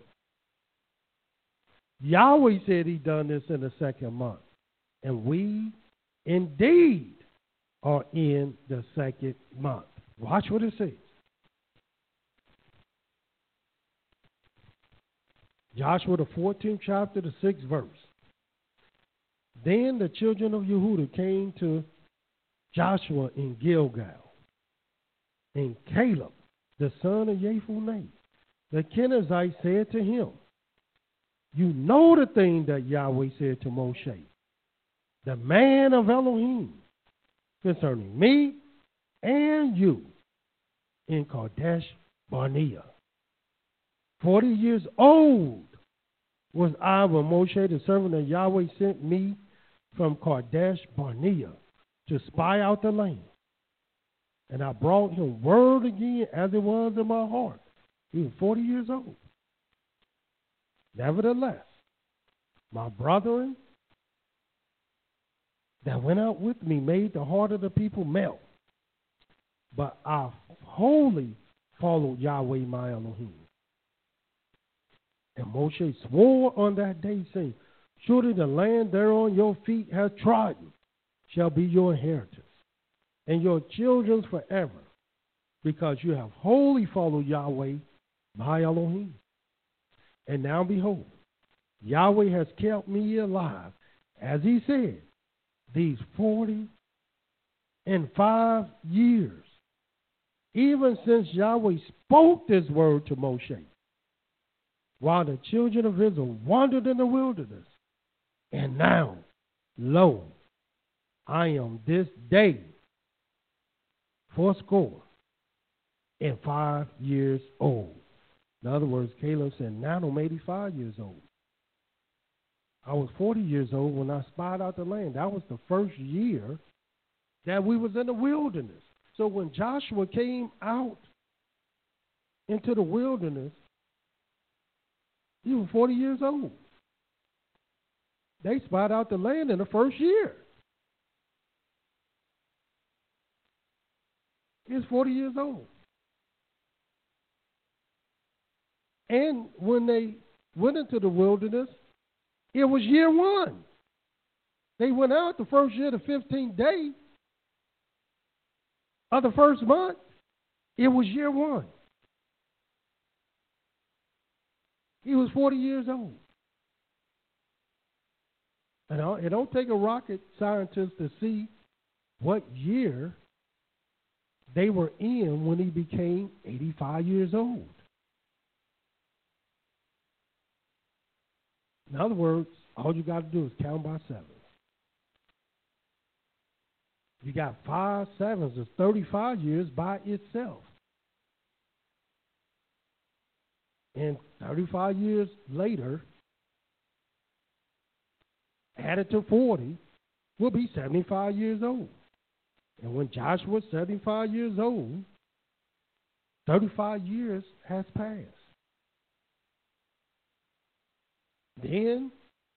Yahweh said he done this in the second month. And we indeed are in the second month. Watch what it says. Joshua, the 14th chapter, the 6th verse. Then the children of Yehudah came to Joshua in Gilgal, and Caleb, the son of Jephunneh, the Kenizzite, said to him, you know the thing that Yahweh said to Moshe, the man of Elohim, concerning me and you in Kadesh Barnea. 40 years old was I when Moshe, the servant of Yahweh, sent me from Kadesh Barnea to spy out the land. And I brought him word again as it was in my heart. He was 40 years old. Nevertheless, my brethren that went out with me made the heart of the people melt. But I wholly followed Yahweh my Elohim. And Moshe swore on that day, saying, surely the land thereon your feet have trodden shall be your inheritance, and your children's forever, because you have wholly followed Yahweh my Elohim. And now behold, Yahweh has kept me alive, as he said, these 45 years, even since Yahweh spoke this word to Moshe, while the children of Israel wandered in the wilderness. And now, lo, I am this day 80 and 5 years old. In other words, Caleb said, now I'm 85 years old. I was 40 years old when I spied out the land. That was the first year that we was in the wilderness. So when Joshua came out into the wilderness, he was 40 years old. They spied out the land in the first year. He was 40 years old. And when they went into the wilderness, it was year one. They went out the first year, the 15th day of the first month. It was year one. He was 40 years old. And it don't take a rocket scientist to see what year they were in when he became 85 years old. In other words, all you got to do is count by sevens. You got 5 sevens, it's 35 years by itself. And 35 years later, added to 40, will be 75 years old. And when Joshua was 75 years old, 35 years has passed. Then,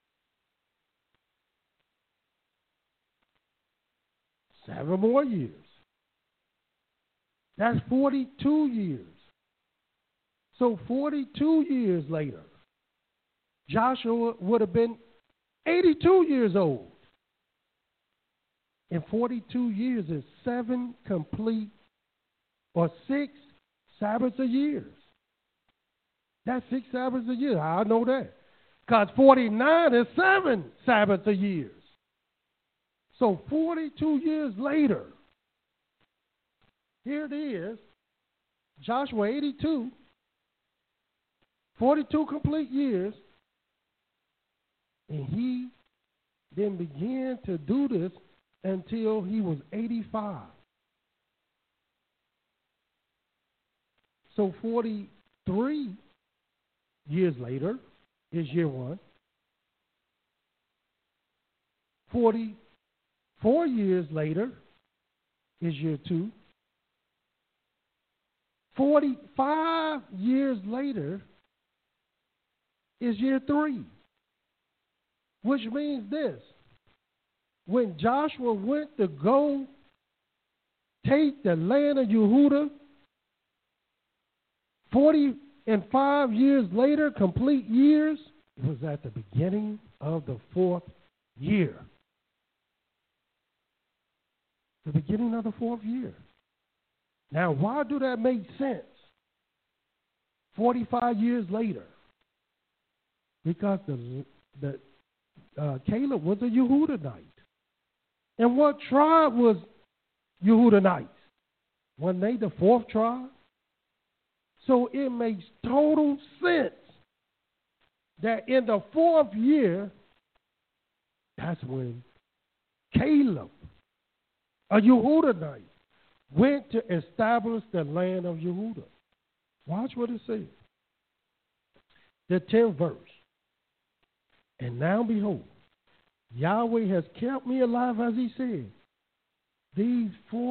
seven more years. That's 42 years. So 42 years later, Joshua would have been 82 years old. And 42 years is 7 complete or 6 Sabbaths a year. That's 6 Sabbaths a year. I know that. Because 49 is 7 Sabbaths a year. So 42 years later, here it is, Joshua 82, 42 complete years, and he didn't begin to do this until he was 85. So 43 years later is year 1. 44 years later is year 2. 45 years later is year 3. Which means this. When Joshua went to go take the land of Yehudah, 45 years later, complete years, it was at the beginning of the 4th year. The beginning of the 4th year. Now, why do that make sense? 45 years later. Because Caleb was a Yehudahite. And what tribe was Yehudanites? Weren't they the 4th tribe? So it makes total sense that in the 4th year, that's when Caleb, a Yehudahite, went to establish the land of Yehudah. Watch what it says. The 10th verse. And now behold, Yahweh has kept me alive, as he said, these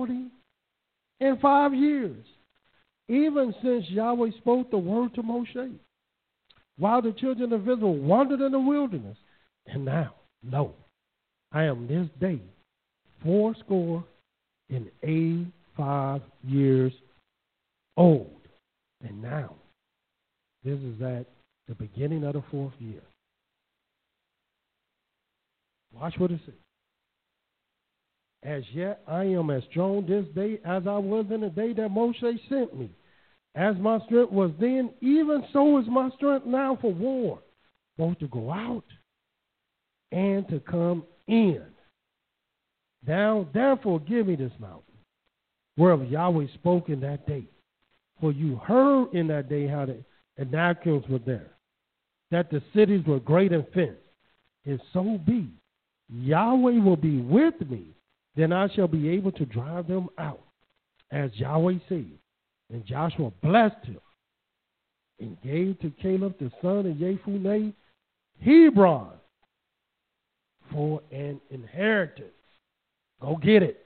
45 years, even since Yahweh spoke the word to Moshe, while the children of Israel wandered in the wilderness. And now, lo, I am this day 85 years old. And now, this is at the beginning of the 4th year. Watch what it says. As yet I am as strong this day as I was in the day that Moshe sent me. As my strength was then, even so is my strength now for war, both to go out and to come in. Now, therefore, give me this mountain, whereof Yahweh spoke in that day. For you heard in that day how the Anakims were there, that the cities were great and fenced. If so be, Yahweh will be with me, then I shall be able to drive them out, as Yahweh said. And Joshua blessed him and gave to Caleb the son of Jephunneh Hebron for an inheritance. Go get it.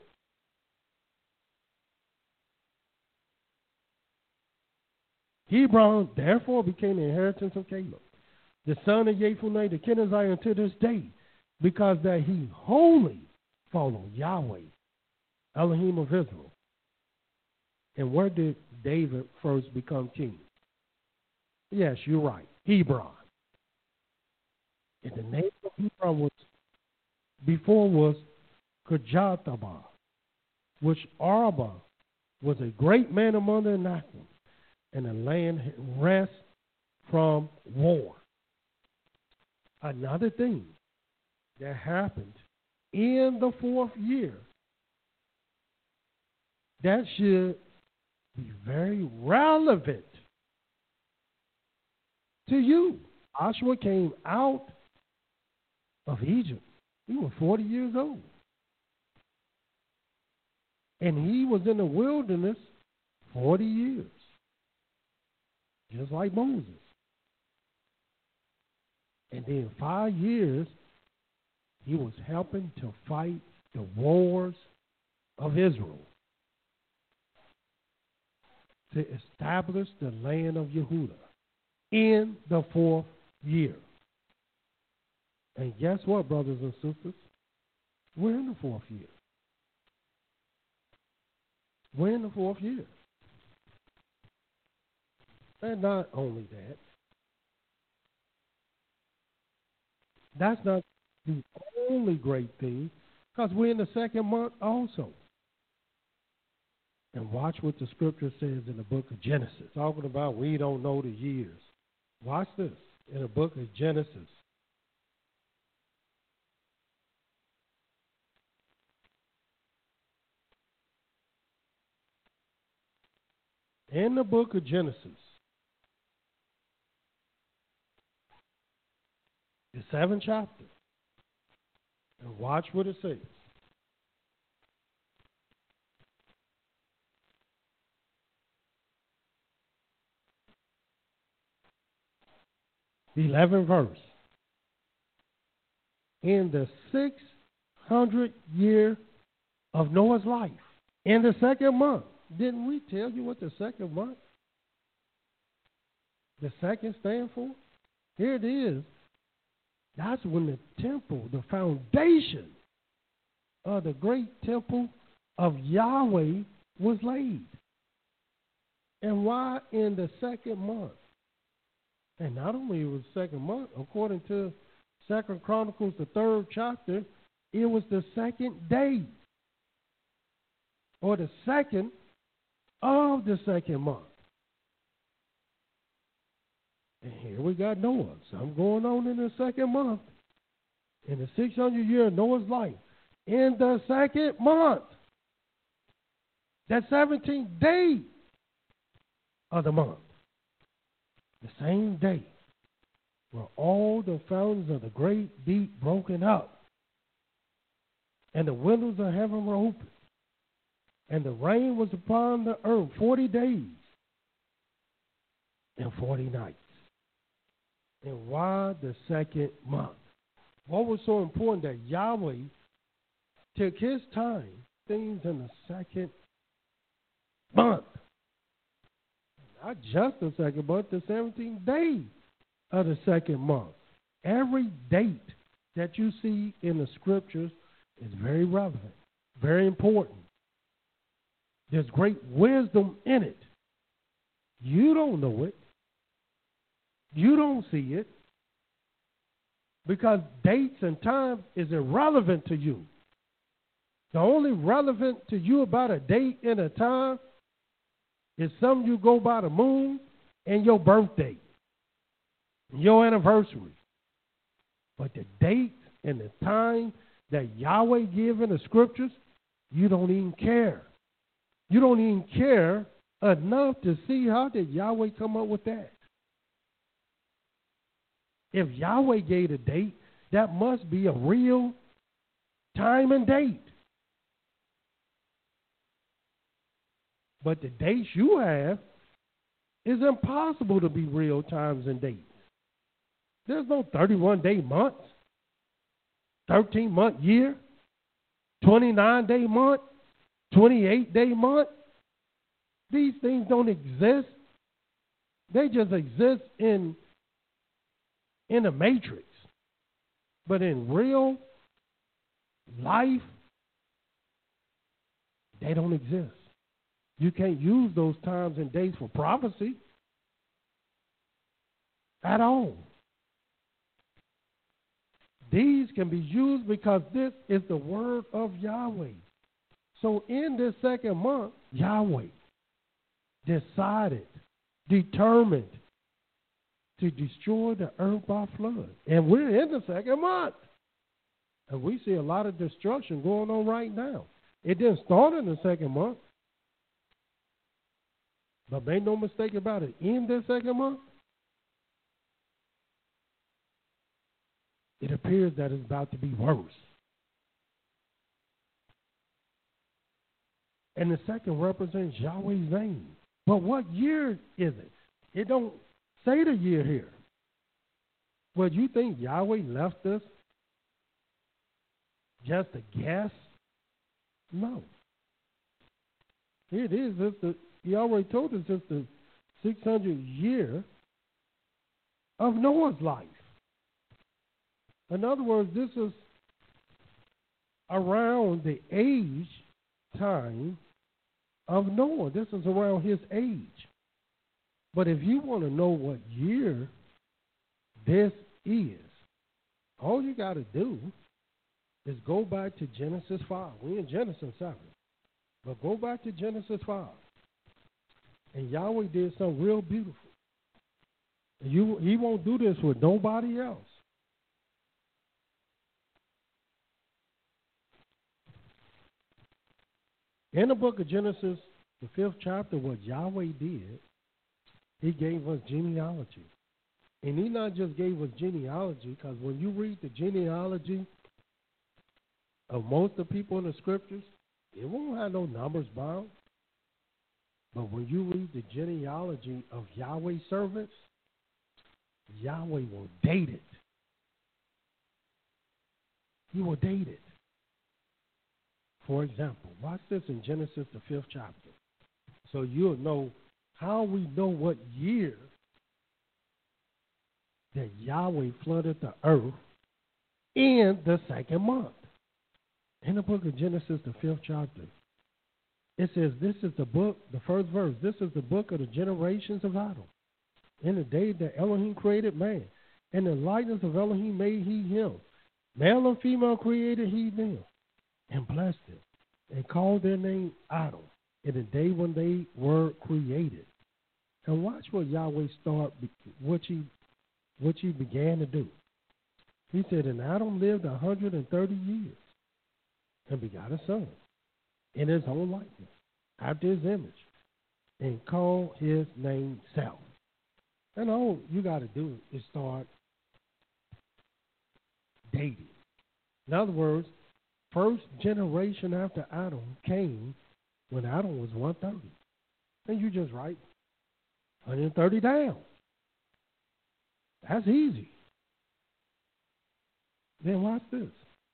Hebron therefore became the inheritance of Caleb, the son of Jephunneh the Kenizzite, unto this day, because that he wholly followed Yahweh, Elohim of Israel. And where did David first become king? Yes, you're right, Hebron. And the name of Hebron was Kirjathabah, which Arba was a great man among the Anakim, and the land had rest from war. Another thing, that happened in the 4th year, that should be very relevant to you. Joshua came out of Egypt. He was 40 years old. And he was in the wilderness 40 years, just like Moses. And then 5 years, he was helping to fight the wars of Israel to establish the land of Yehudah in the 4th year. And guess what, brothers and sisters? We're in the 4th year. We're in the 4th year. And not only that, that's not the only great thing, because we're in the 2nd month also. And watch what the scripture says in the book of Genesis, talking about we don't know the years. Watch this in the book of Genesis. In the book of Genesis, the 7th chapter, and watch what it says. The 11th verse. In the 600th year of Noah's life, in the 2nd month. Didn't we tell you what the 2nd month, the 2nd stand for? Here it is. That's when the temple, the foundation of the great temple of Yahweh was laid. And why in the 2nd month? And not only was the 2nd month, according to 2nd Chronicles, the 3rd chapter, it was the 2nd day, or the 2nd of the 2nd month. And here we got Noah. Something going on in the 2nd month. In the 600th year of Noah's life. In the 2nd month. That 17th day of the month. The same day were all the fountains of the great deep broken up. And the windows of heaven were open. And the rain was upon the earth 40 days and 40 nights. And why the 2nd month? What was so important that Yahweh took his time, things in the 2nd month. Not just the 2nd month, the 17th day of the 2nd month. Every date that you see in the scriptures is very relevant, very important. There's great wisdom in it. You don't know it. You don't see it. Because dates and times is irrelevant to you. The only relevant to you about a date and a time is something you go by the moon and your birthday, your anniversary. But the date and the time that Yahweh gave in the scriptures, you don't even care. You don't even care enough to see how did Yahweh come up with that. If Yahweh gave a date, that must be a real time and date. But the dates you have is impossible to be real times and dates. There's no 31-day months, 13-month year, 29-day month, 28-day month. These things don't exist. They just exist in a matrix. But in real life, they don't exist. You can't use those times and days for prophecy at all. These can be used because this is the word of Yahweh. So in this 2nd month, Yahweh determined to destroy the earth by flood. And we're in the 2nd month. And we see a lot of destruction going on right now. It didn't start in the second month. But make no mistake about it, in the second month, it appears that it's about to be worse. And the second represents Yahweh's name. But what year is it? It don't say the year here. Well, you think Yahweh left us just a guess? No. Here it is. He already told us it's the 600th year of Noah's life. In other words, this is around the age time of Noah. This is around his age. But if you want to know what year this is, all you got to do is go back to Genesis 5. We're in Genesis 7. But go back to Genesis 5. And Yahweh did something real beautiful. And he won't do this with nobody else. In the book of Genesis, the 5th chapter, what Yahweh did, he gave us genealogy. And he not just gave us genealogy, because when you read the genealogy of most of the people in the scriptures, it won't have no numbers bound. But when you read the genealogy of Yahweh's servants, Yahweh will date it. He will date it. For example, watch this in Genesis, the 5th chapter. So you'll know how we know what year that Yahweh flooded the earth in the second month. In the book of Genesis, the 5th chapter, it says, this is the book, the first verse, this is the book of the generations of Adam. In the day that Elohim created man, in the likeness of Elohim made he him. Male and female created he them, and blessed them, and called their name Adam, in the day when they were created. And watch what Yahweh what he began to do. He said, and Adam lived 130 years, and begot a son, in his own likeness, after his image, and called his name Seth. And all you got to do is start dating. In other words, first generation after Adam came when Adam was 130. And you just write 130 down. That's easy. Then watch this.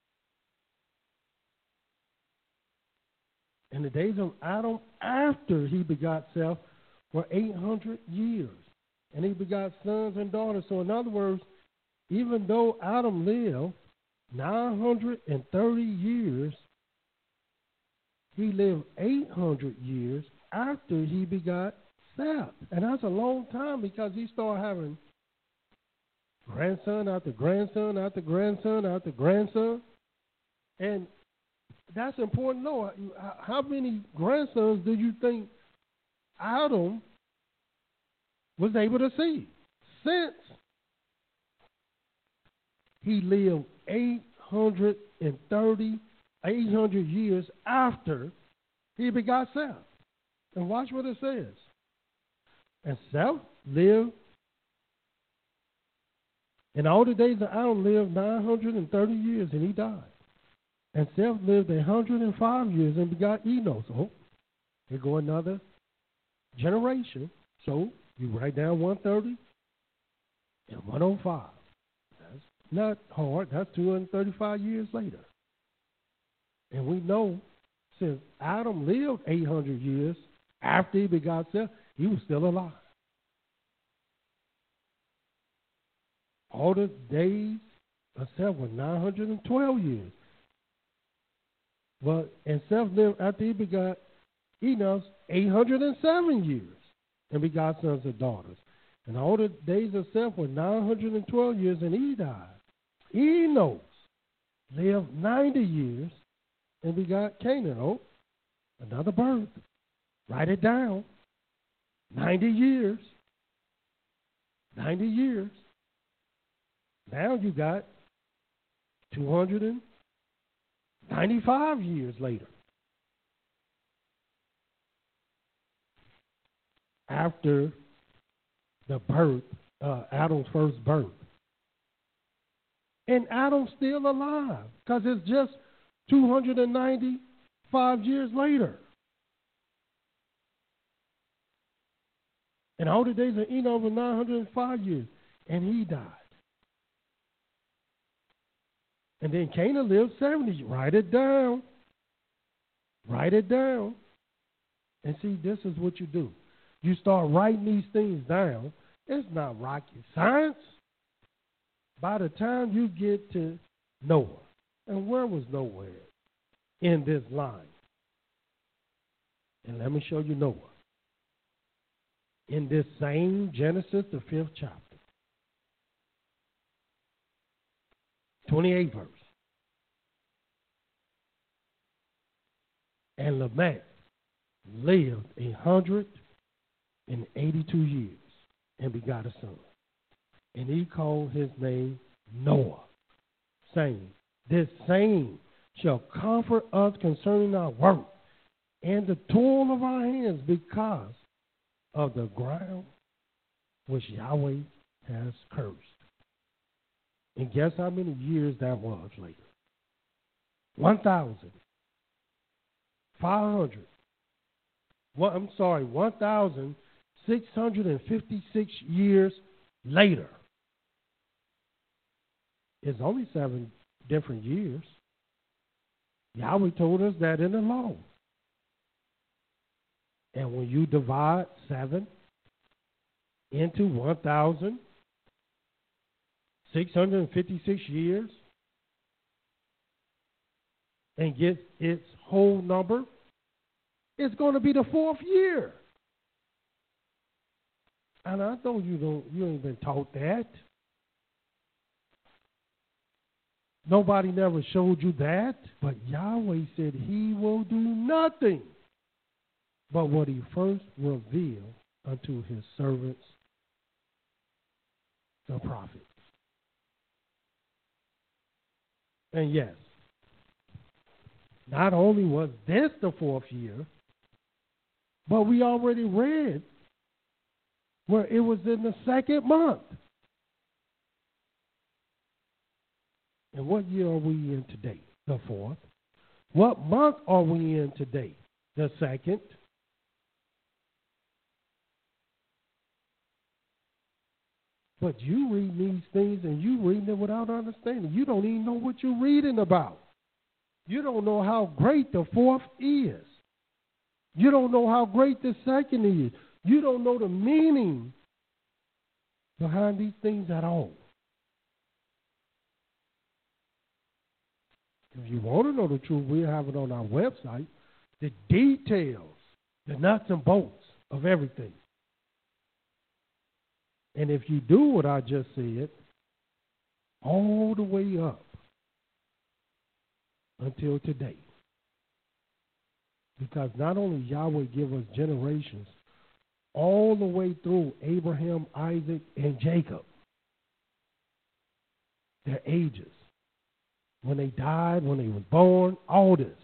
In the days of Adam, after he begot Seth, were 800 years. And he begot sons and daughters. So in other words, even though Adam lived 930 years, he lived 800 years after he begot Seth. And that's a long time, because he started having grandson after grandson after grandson after grandson. And that's important to know. How many grandsons do you think Adam was able to see? Since he lived 800 years after he begot Seth. And watch what it says. And Seth lived, in all the days of Adam lived 930 years, and he died. And Seth lived 105 years and begot Enos. Oh, here go another generation. So you write down 130 and 105. That's not hard. That's 235 years later. And we know since Adam lived 800 years after he begot Seth, he was still alive. All the days of Seth were 912 years. And Seth lived after he begot Enos 807 years and begot sons and daughters. And all the days of Seth were 912 years, and he died. Enos lived 90 years and begot Canaan. Oh, another birth. Write it down. 90 years. 90 years. Now you got 200 95 years later, after the birth, Adam's first birth. And Adam's still alive because it's just 295 years later. And all the days of Enoch were 905 years, and he died. And then Canaan lived 70. Write it down. Write it down. And see, this is what you do. You start writing these things down. It's not rocket science. By the time you get to Noah, and where was Noah in this line? And let me show you Noah. In this same Genesis, the 5th chapter, 28th verse. And Lamech lived 182 years and begot a son. And he called his name Noah, saying, this same shall comfort us concerning our work and the toil of our hands, because of the ground which Yahweh has cursed. And guess how many years that was later? 1,656 years later. It's only 7 different years. Yahweh told us that in the law. And when you divide 7 into 1,656 years and get its whole number, it's going to be the 4th year. And I know you ain't been taught that. Nobody never showed you that. But Yahweh said he will do nothing but what he first revealed unto his servants, the prophets. And yes, not only was this the 4th year, but we already read where it was in the 2nd month. And what year are we in today? The 4th. What month are we in today? The 2nd. But you read these things and you reading it without understanding. You don't even know what you're reading about. You don't know how great the 4th is. You don't know how great the 2nd is. You don't know the meaning behind these things at all. If you want to know the truth, we have it on our website. The details, the nuts and bolts of everything. And if you do what I just said, all the way up until today. Because not only Yahweh give us generations, all the way through Abraham, Isaac, and Jacob, their ages, when they died, when they were born, all this.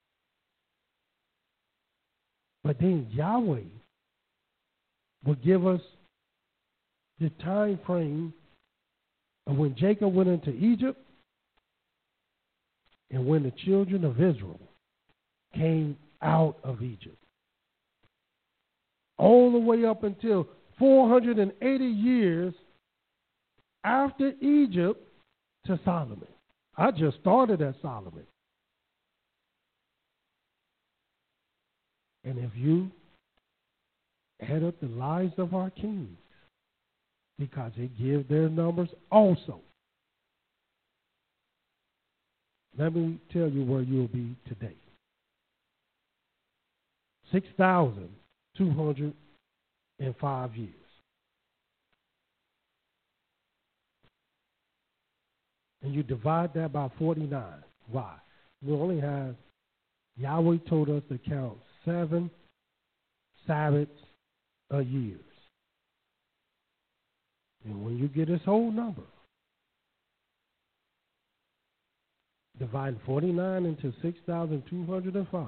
But then Yahweh will give us the time frame of when Jacob went into Egypt and when the children of Israel came out of Egypt. All the way up until 480 years after Egypt to Solomon. I just started at Solomon. And if you add up the lives of our kings, because it gives their numbers also, let me tell you where you'll be today. 6,205 years. And you divide that by 49. Why? We only have, Yahweh told us to count 7 Sabbaths a year. And when you get this whole number, Divide 49 into 6,205.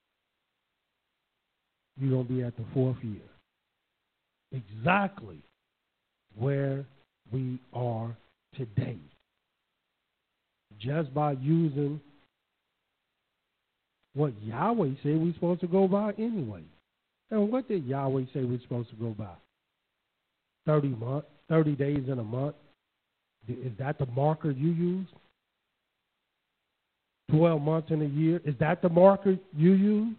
You're going to be at the 4th year. Exactly where we are today. Just by using what Yahweh said we're supposed to go by anyway. And what did Yahweh say we're supposed to go by? 30 days in a month. Is that the marker you use? 12 months in a year. Is that the marker you use?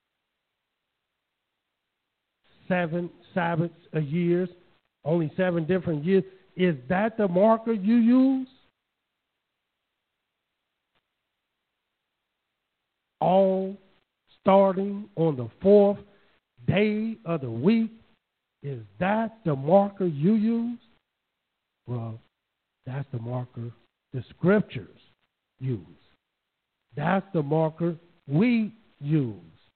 7 Sabbaths a year. Only 7 different years. Is that the marker you use? All starting on the 4th day of the week. Is that the marker you use? Well, that's the marker the scriptures use. That's the marker we use.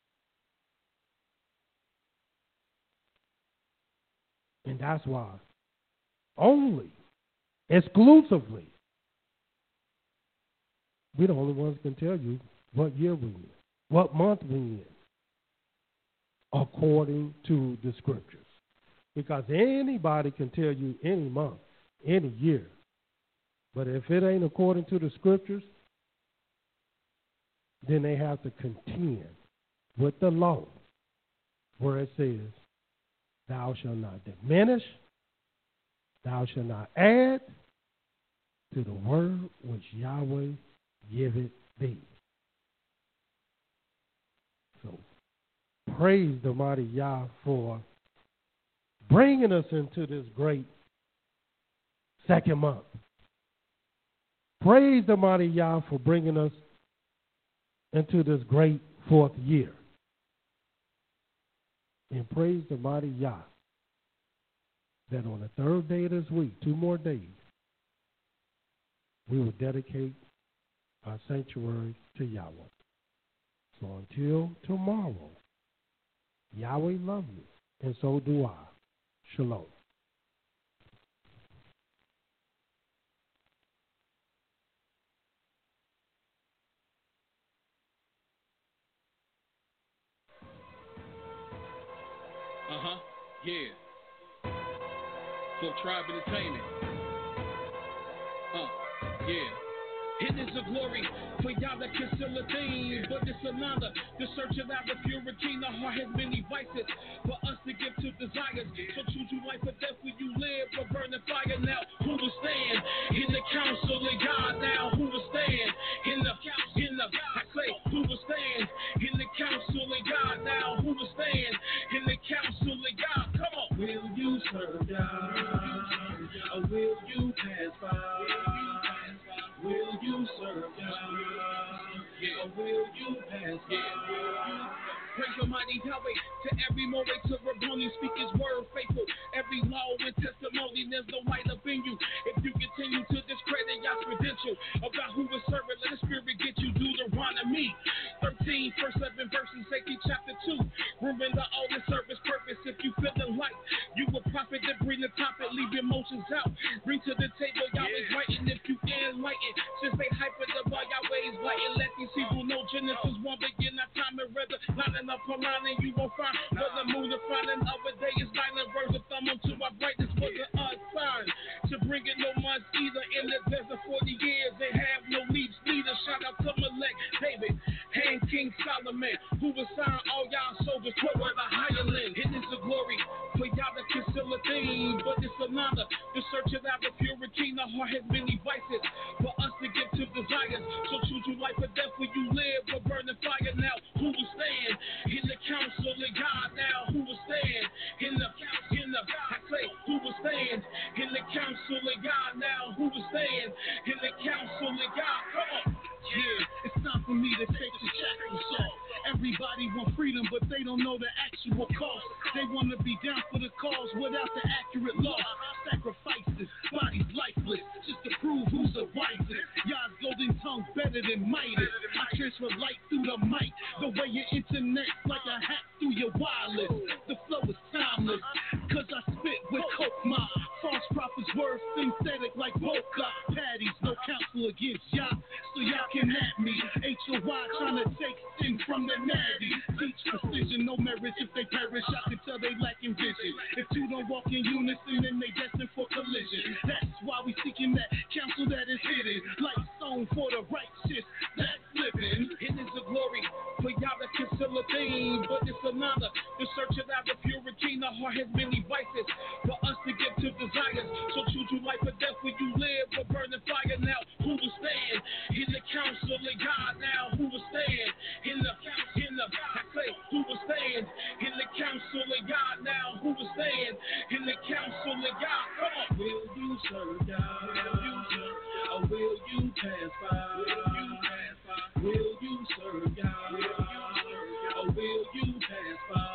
And that's why only, exclusively, we're the only ones who can tell you what year we're in, what month we're in, according to the scriptures. Because anybody can tell you any month, any year. But if it ain't according to the scriptures, then they have to contend with the law where it says, thou shalt not diminish, thou shalt not add to the word which Yahweh giveth thee. So praise the mighty Yah for bringing us into this great second month. Praise the mighty Yah for bringing us into this great 4th year. And praise the mighty Yah that on the 3rd day of this week, 2 more days, we will dedicate our sanctuary to Yahweh. So until tomorrow, Yahweh loves you, and so do I. Shalom. Yeah. Full Tribe Entertainment. Yeah. It is a glory for y'all that can still a thing, but it's another. The search of our purity, the heart has many vices for us to give to desires. So choose you life or death where you live, or burn the fire now. Who will stand in the council of God now? Who will stand in the I say, who will stand in the council of God now? Who will stand in the council of God? Come on. Will you serve God, or will you pass by? Will you serve God, or will you pass by? Praise the mighty Yahweh to every moray to Rabboni, speak his word faithful. Every law and testimony, there's no light up in you. If you continue to discredit Yah's credential about who is serving, let the spirit get you Deuteronomy 13, first 7 verses, Safety chapter 2. Remember all the service purpose. If you feeling like you a prophet, then bring the topic, leave your emotions out. Bring to the table Yahweh's writing. If you enlightened, just say hyper the bar Yahweh's writing. Let these people know Genesis 1 begin that time and rather lining up a line and you won't find where the moon is finding. Other day is lining words of thumb unto my brightness was an sign to bring it no months either. In the desert 40 years, they have no leaps neither. Shout out to Melech, David, and King Solomon, who was signed all y'all soldiers to where the higher land. It is a glory for y'all that can still a thing, but it's another. The search of our purity, the heart has many vices for us to give to desires. So choose you life or death where you live, or burn the fire now. Who will stand in the council of God now? Who will stand in the I say, who will stand in the council of God now? Who will stand in the council of God? Come on. Yeah, it's time for me to take the shackles off. Everybody want freedom, but they don't know the actual cost. They want to be down for the cause without the accurate law. Sacrifices, bodies lifeless, just to prove who's the wisest. Y'all's golden tongue better than Midas. I transfer light through the mic, the way your internet's like a hack through your wireless. The flow is timeless, cause I spit with coke mob. False prophets word synthetic like Boca patties. No counsel against y'all, so y'all can at me. HOY trying to take sin from the natty. Teach precision, no marriage if they perish. I can tell they lacking vision. If two don't walk in unison, then they destined for collision. That's why we seeking that counsel that is hidden, like sown for the righteous that's living. It is a glory for y'all that conceal a thing, but it's another. The search of the purity, the heart has many vices for us to get to desires. So choose you life or death where you live, or burning fire now. Who will stand in the counsel of God now? Who will stand in the I say, who will stand in the counsel of God now? Who will stand in the counsel of God? Come on. Will you serve God? Will you serve? Or will you pass by? Will you pass by? Will you serve God? Will you serve God? Or will you pass by?